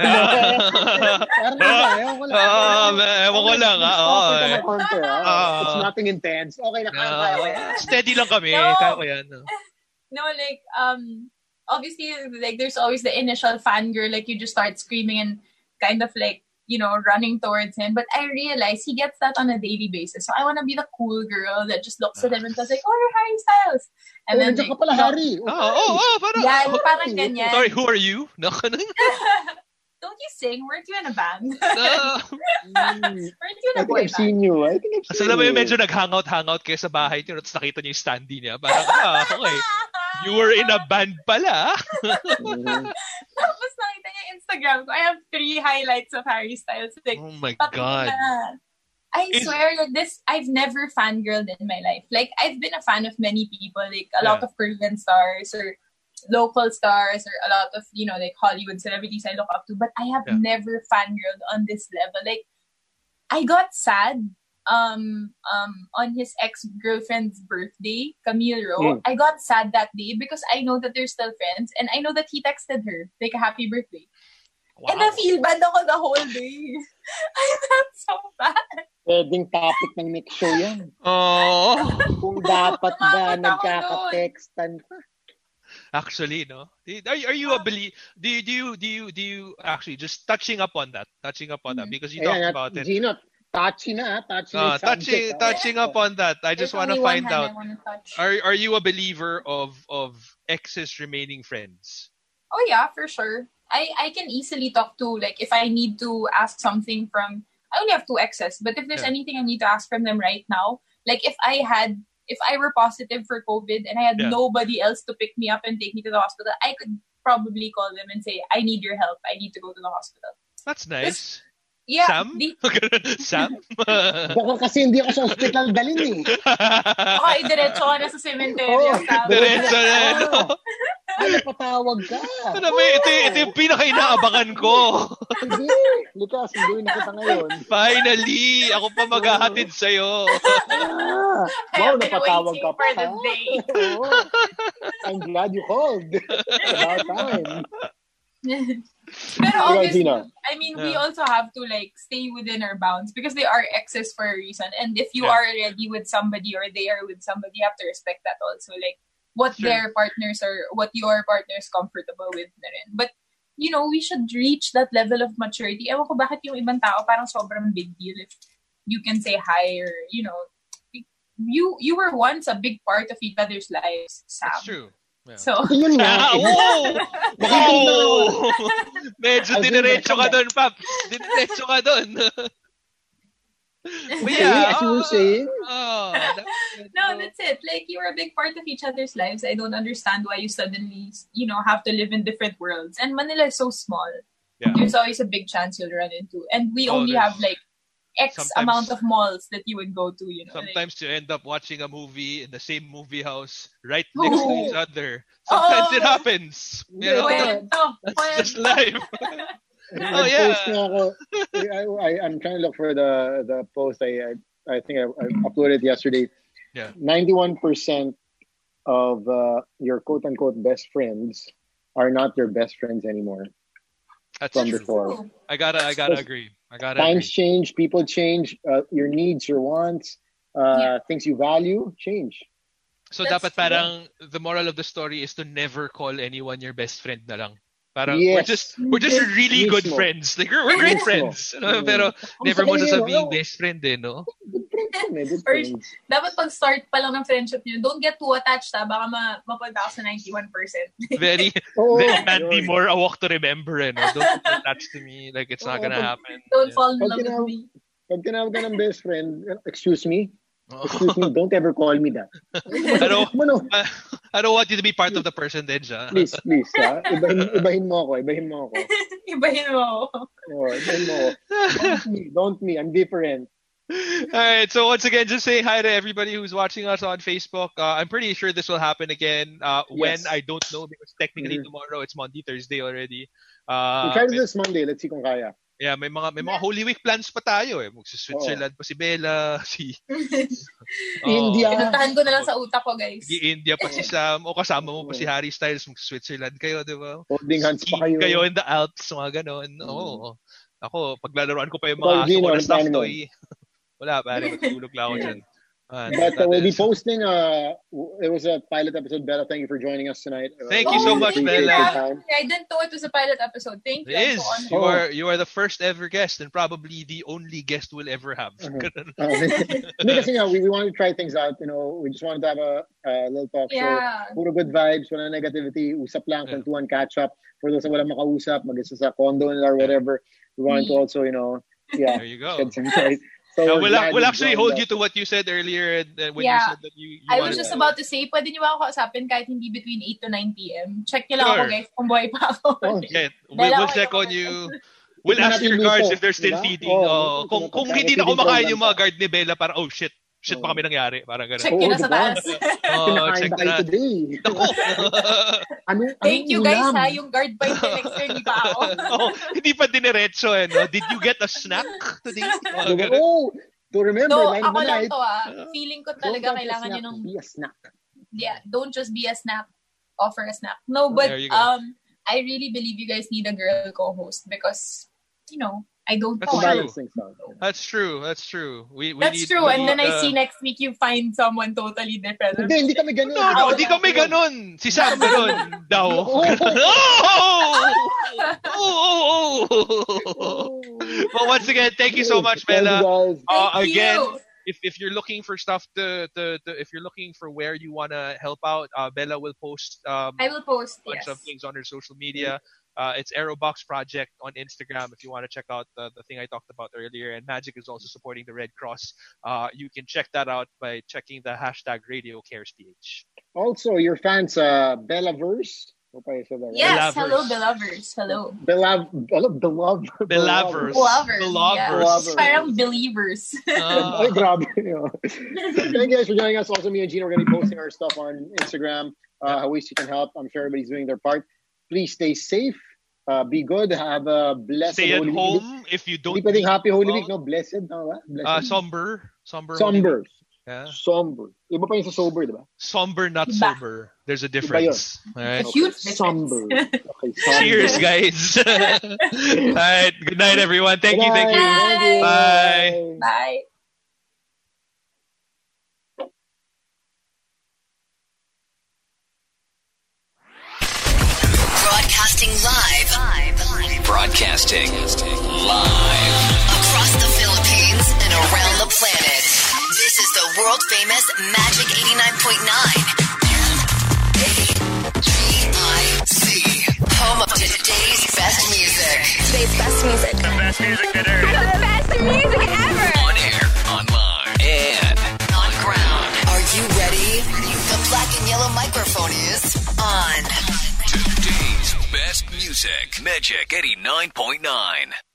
it's nothing intense. Okay na kaya. Steady lang kami. Kaya ko yan. No, like obviously like there's always the initial fangirl, like you just start screaming and kind of like running towards him. But I realize he gets that on a daily basis. So I want to be the cool girl that just looks at him and says like, "Oh, you're Harry Styles." And then ka pala, Harry. Parang ganyan. Sorry, who are you? No. Don't you sing? Weren't you in a band? Weren't you in a boy band? I've seen you. So alam mo yung medyo nag-hangout kayo sa bahay niyo, tapos nakita niyo yung standee niya. Parang, okay. You were in a band pala. Tapos nakita niya yung Instagram ko. I have 3 highlights of Harry Styles. Like, oh my God. I swear that I've never fangirled in my life. Like, I've been a fan of many people, like a lot of Korean stars or local stars or a lot of, like Hollywood celebrities I look up to, but I have never fangirled on this level. Like, I got sad on his ex-girlfriend's birthday, Camille Rowe. I got sad that day because I know that they're still friends and I know that he texted her, like, a happy birthday. Wow. And I feel bad ako the whole day. I felt so bad. Pwedeng topic ng next show yan. Oh. Kung dapat ba nagkaka-textan ka. Actually, no. Are you a believer? Do you actually just touching up on that because you talked about it. Gino, touching up on that. I just want to find out. Are you a believer of exes remaining friends? Oh yeah, for sure. I can easily talk to, like, if I need to ask something from, I only have 2 exes, but if there's anything I need to ask from them right now, like if I were positive for COVID and I had nobody else to pick me up and take me to the hospital, I could probably call them and say, I need your help. I need to go to the hospital. That's nice. Yeah. Sam? Sam? Baka kasi hindi ako sa hospital dalhin eh. Okay, diretso ka na sa cemetery. Diretso na. Patawag ka. Ito yung pinaka-inaabangan ko. Hindi. Likas, sunduin na kita ngayon. Finally! Ako pa maghahatid sa'yo. Wow, napatawag ka pa. I'm glad you called. About time. Pero obviously, I mean, we also have to like stay within our bounds because they are exes for a reason. And if you are already with somebody or they are with somebody, you have to respect that also. Like what their partners or what your partner is comfortable with na rin. But, we should reach that level of maturity. Ewan ko bakit yung ibang tao parang sobrang big deal if you can say hi or, you were once a big part of each other's lives, Sam. That's true. Yeah. So, Yun nga. Whoa! Medyo diniretso ka doon, Pap. Diniretso ka doon. As you were saying. No, that's it. Like, you were a big part of each other's lives. I don't understand why you suddenly, have to live in different worlds. And Manila is so small. Yeah. There's always a big chance you'll run into. And we only have, like, X amount of malls that you would go to, Sometimes you end up watching a movie in the same movie house right next to each other. Sometimes it happens. That's life. I'm trying to look for the post. I think I uploaded yesterday. Yeah. 91% of your quote unquote best friends are not your best friends anymore. That's from true. before. I gotta agree. Times change, people change, your needs, your wants, things you value change. So dapat parang the moral of the story is to never call anyone your best friend na lang. Parang we're just really good friends. Like we're great friends. Pero never mo sasabing best friend no? Or dapat pag start pa lang ng friendship niyo, don't get too attached baka mapunta ka sa 91%. Very Mandy Moore, a walk to remember no? Don't attach to me like it's not gonna happen. Don't fall in love with me. Pag tinawag ka ng best friend, excuse me, don't ever call me that. I don't want you to be part of the person din siya. Please, ibahin mo ako. Ibahin mo ako. Don't me. I'm different. Alright, so once again, just say hi to everybody who's watching us on Facebook. I'm pretty sure this will happen again. When, I don't know, because technically tomorrow it's Monday, Thursday already. We'll try this Monday. Let's see kung kaya. Yeah, may mga Holy Week plans pa tayo Mag-Switzerland pa si Bella, India. Pinuntahan ko na lang sa utak ko, guys. India pa si Sam, o kasama mo pa si Harry Styles, mag-Switzerland kayo, di ba? Holding hands pa kayo in the Alps, mga ganon. Ako, paglalaroan ko pa yung mga ako na stuff toy. Wala, pare, matulog lang ako dyan. But we'll be posting. It was a pilot episode. Bella, thank you for joining us tonight. Thank you so much, Bella. I didn't know it was a pilot episode. Thank you. It is. You are the first ever guest and probably the only guest we'll ever have. Because we wanted to try things out. We just wanted to have a little talk show. Puro good vibes, wala negativity. Usap lang, kwentuhan, catch up. For those na walang makausap, mag-isa sa condo or whatever. We wanted to also, there you go. shed some light. So we'll actually hold you to what you said earlier when you said that you I was just about to say, pwede niyo ako kausapin kahit hindi between 8 to 9 p.m. Check niyo lang ako, guys, kung buhay pa ako. We'll check on you. We'll ask your guards if they're still feeding. Kung hindi na kumakain yung mga guard ni Bella, para shit pa kami nangyari. Parang gano'n. Check nyo na sa taas. Check na today. Thank you guys yung guard pa yung next hindi pa ako. Hindi pa diniretso Did you get a snack today? To remember, no, ako lang to feeling ko talaga kailangan nyo nung be a snack. Yeah, don't just be a snack. Offer a snack. No, but I really believe you guys need a girl co-host because, I don't know. That's true. That's true. And then I see next week you find someone totally different. Hindi kami ganun. Hindi kami ganun. Si Sam ganun daw. Well, once again, thank you so much, Bella. Again, if you're looking for stuff if you're looking for where you want to help out, Bella will post. I will post a bunch of things on her social media. It's Aerobox Project on Instagram if you want to check out the thing I talked about earlier. And Magic is also supporting the Red Cross. You can check that out by checking the hashtag RadioCaresPH. Also, your fans, Bellaverse. Hope I said that right. Yes, hello, Belovers. Hello. Belovers. Yeah. Parang believers. Ay, grabe. Thank you guys for joining us. Also, me and Gina are going to be posting our stuff on Instagram. Ways you can help. I'm sure everybody's doing their part. Please stay safe. Be good. Have a blessed Stay at Holy home Week. if you don't. Hindi pwedeng happy Holy Week, no? Blessed, no? Blessed. Somber. Yeah. Somber. Iba pa yung sa sober, di ba? Somber, not sober. There's a difference. All right. A huge difference. Somber. Okay, somber. Cheers, guys. All right. Good night, everyone. Thank you. Bye. Bye. Broadcasting live across the Philippines and around the planet. This This is the world famous Magic 89.9. Home of today's best music. Today's best music. The best music that airs. The best music ever. On air, online, and on ground. Are you ready? The black and yellow microphone is on. Today's best music. Magic 89.9.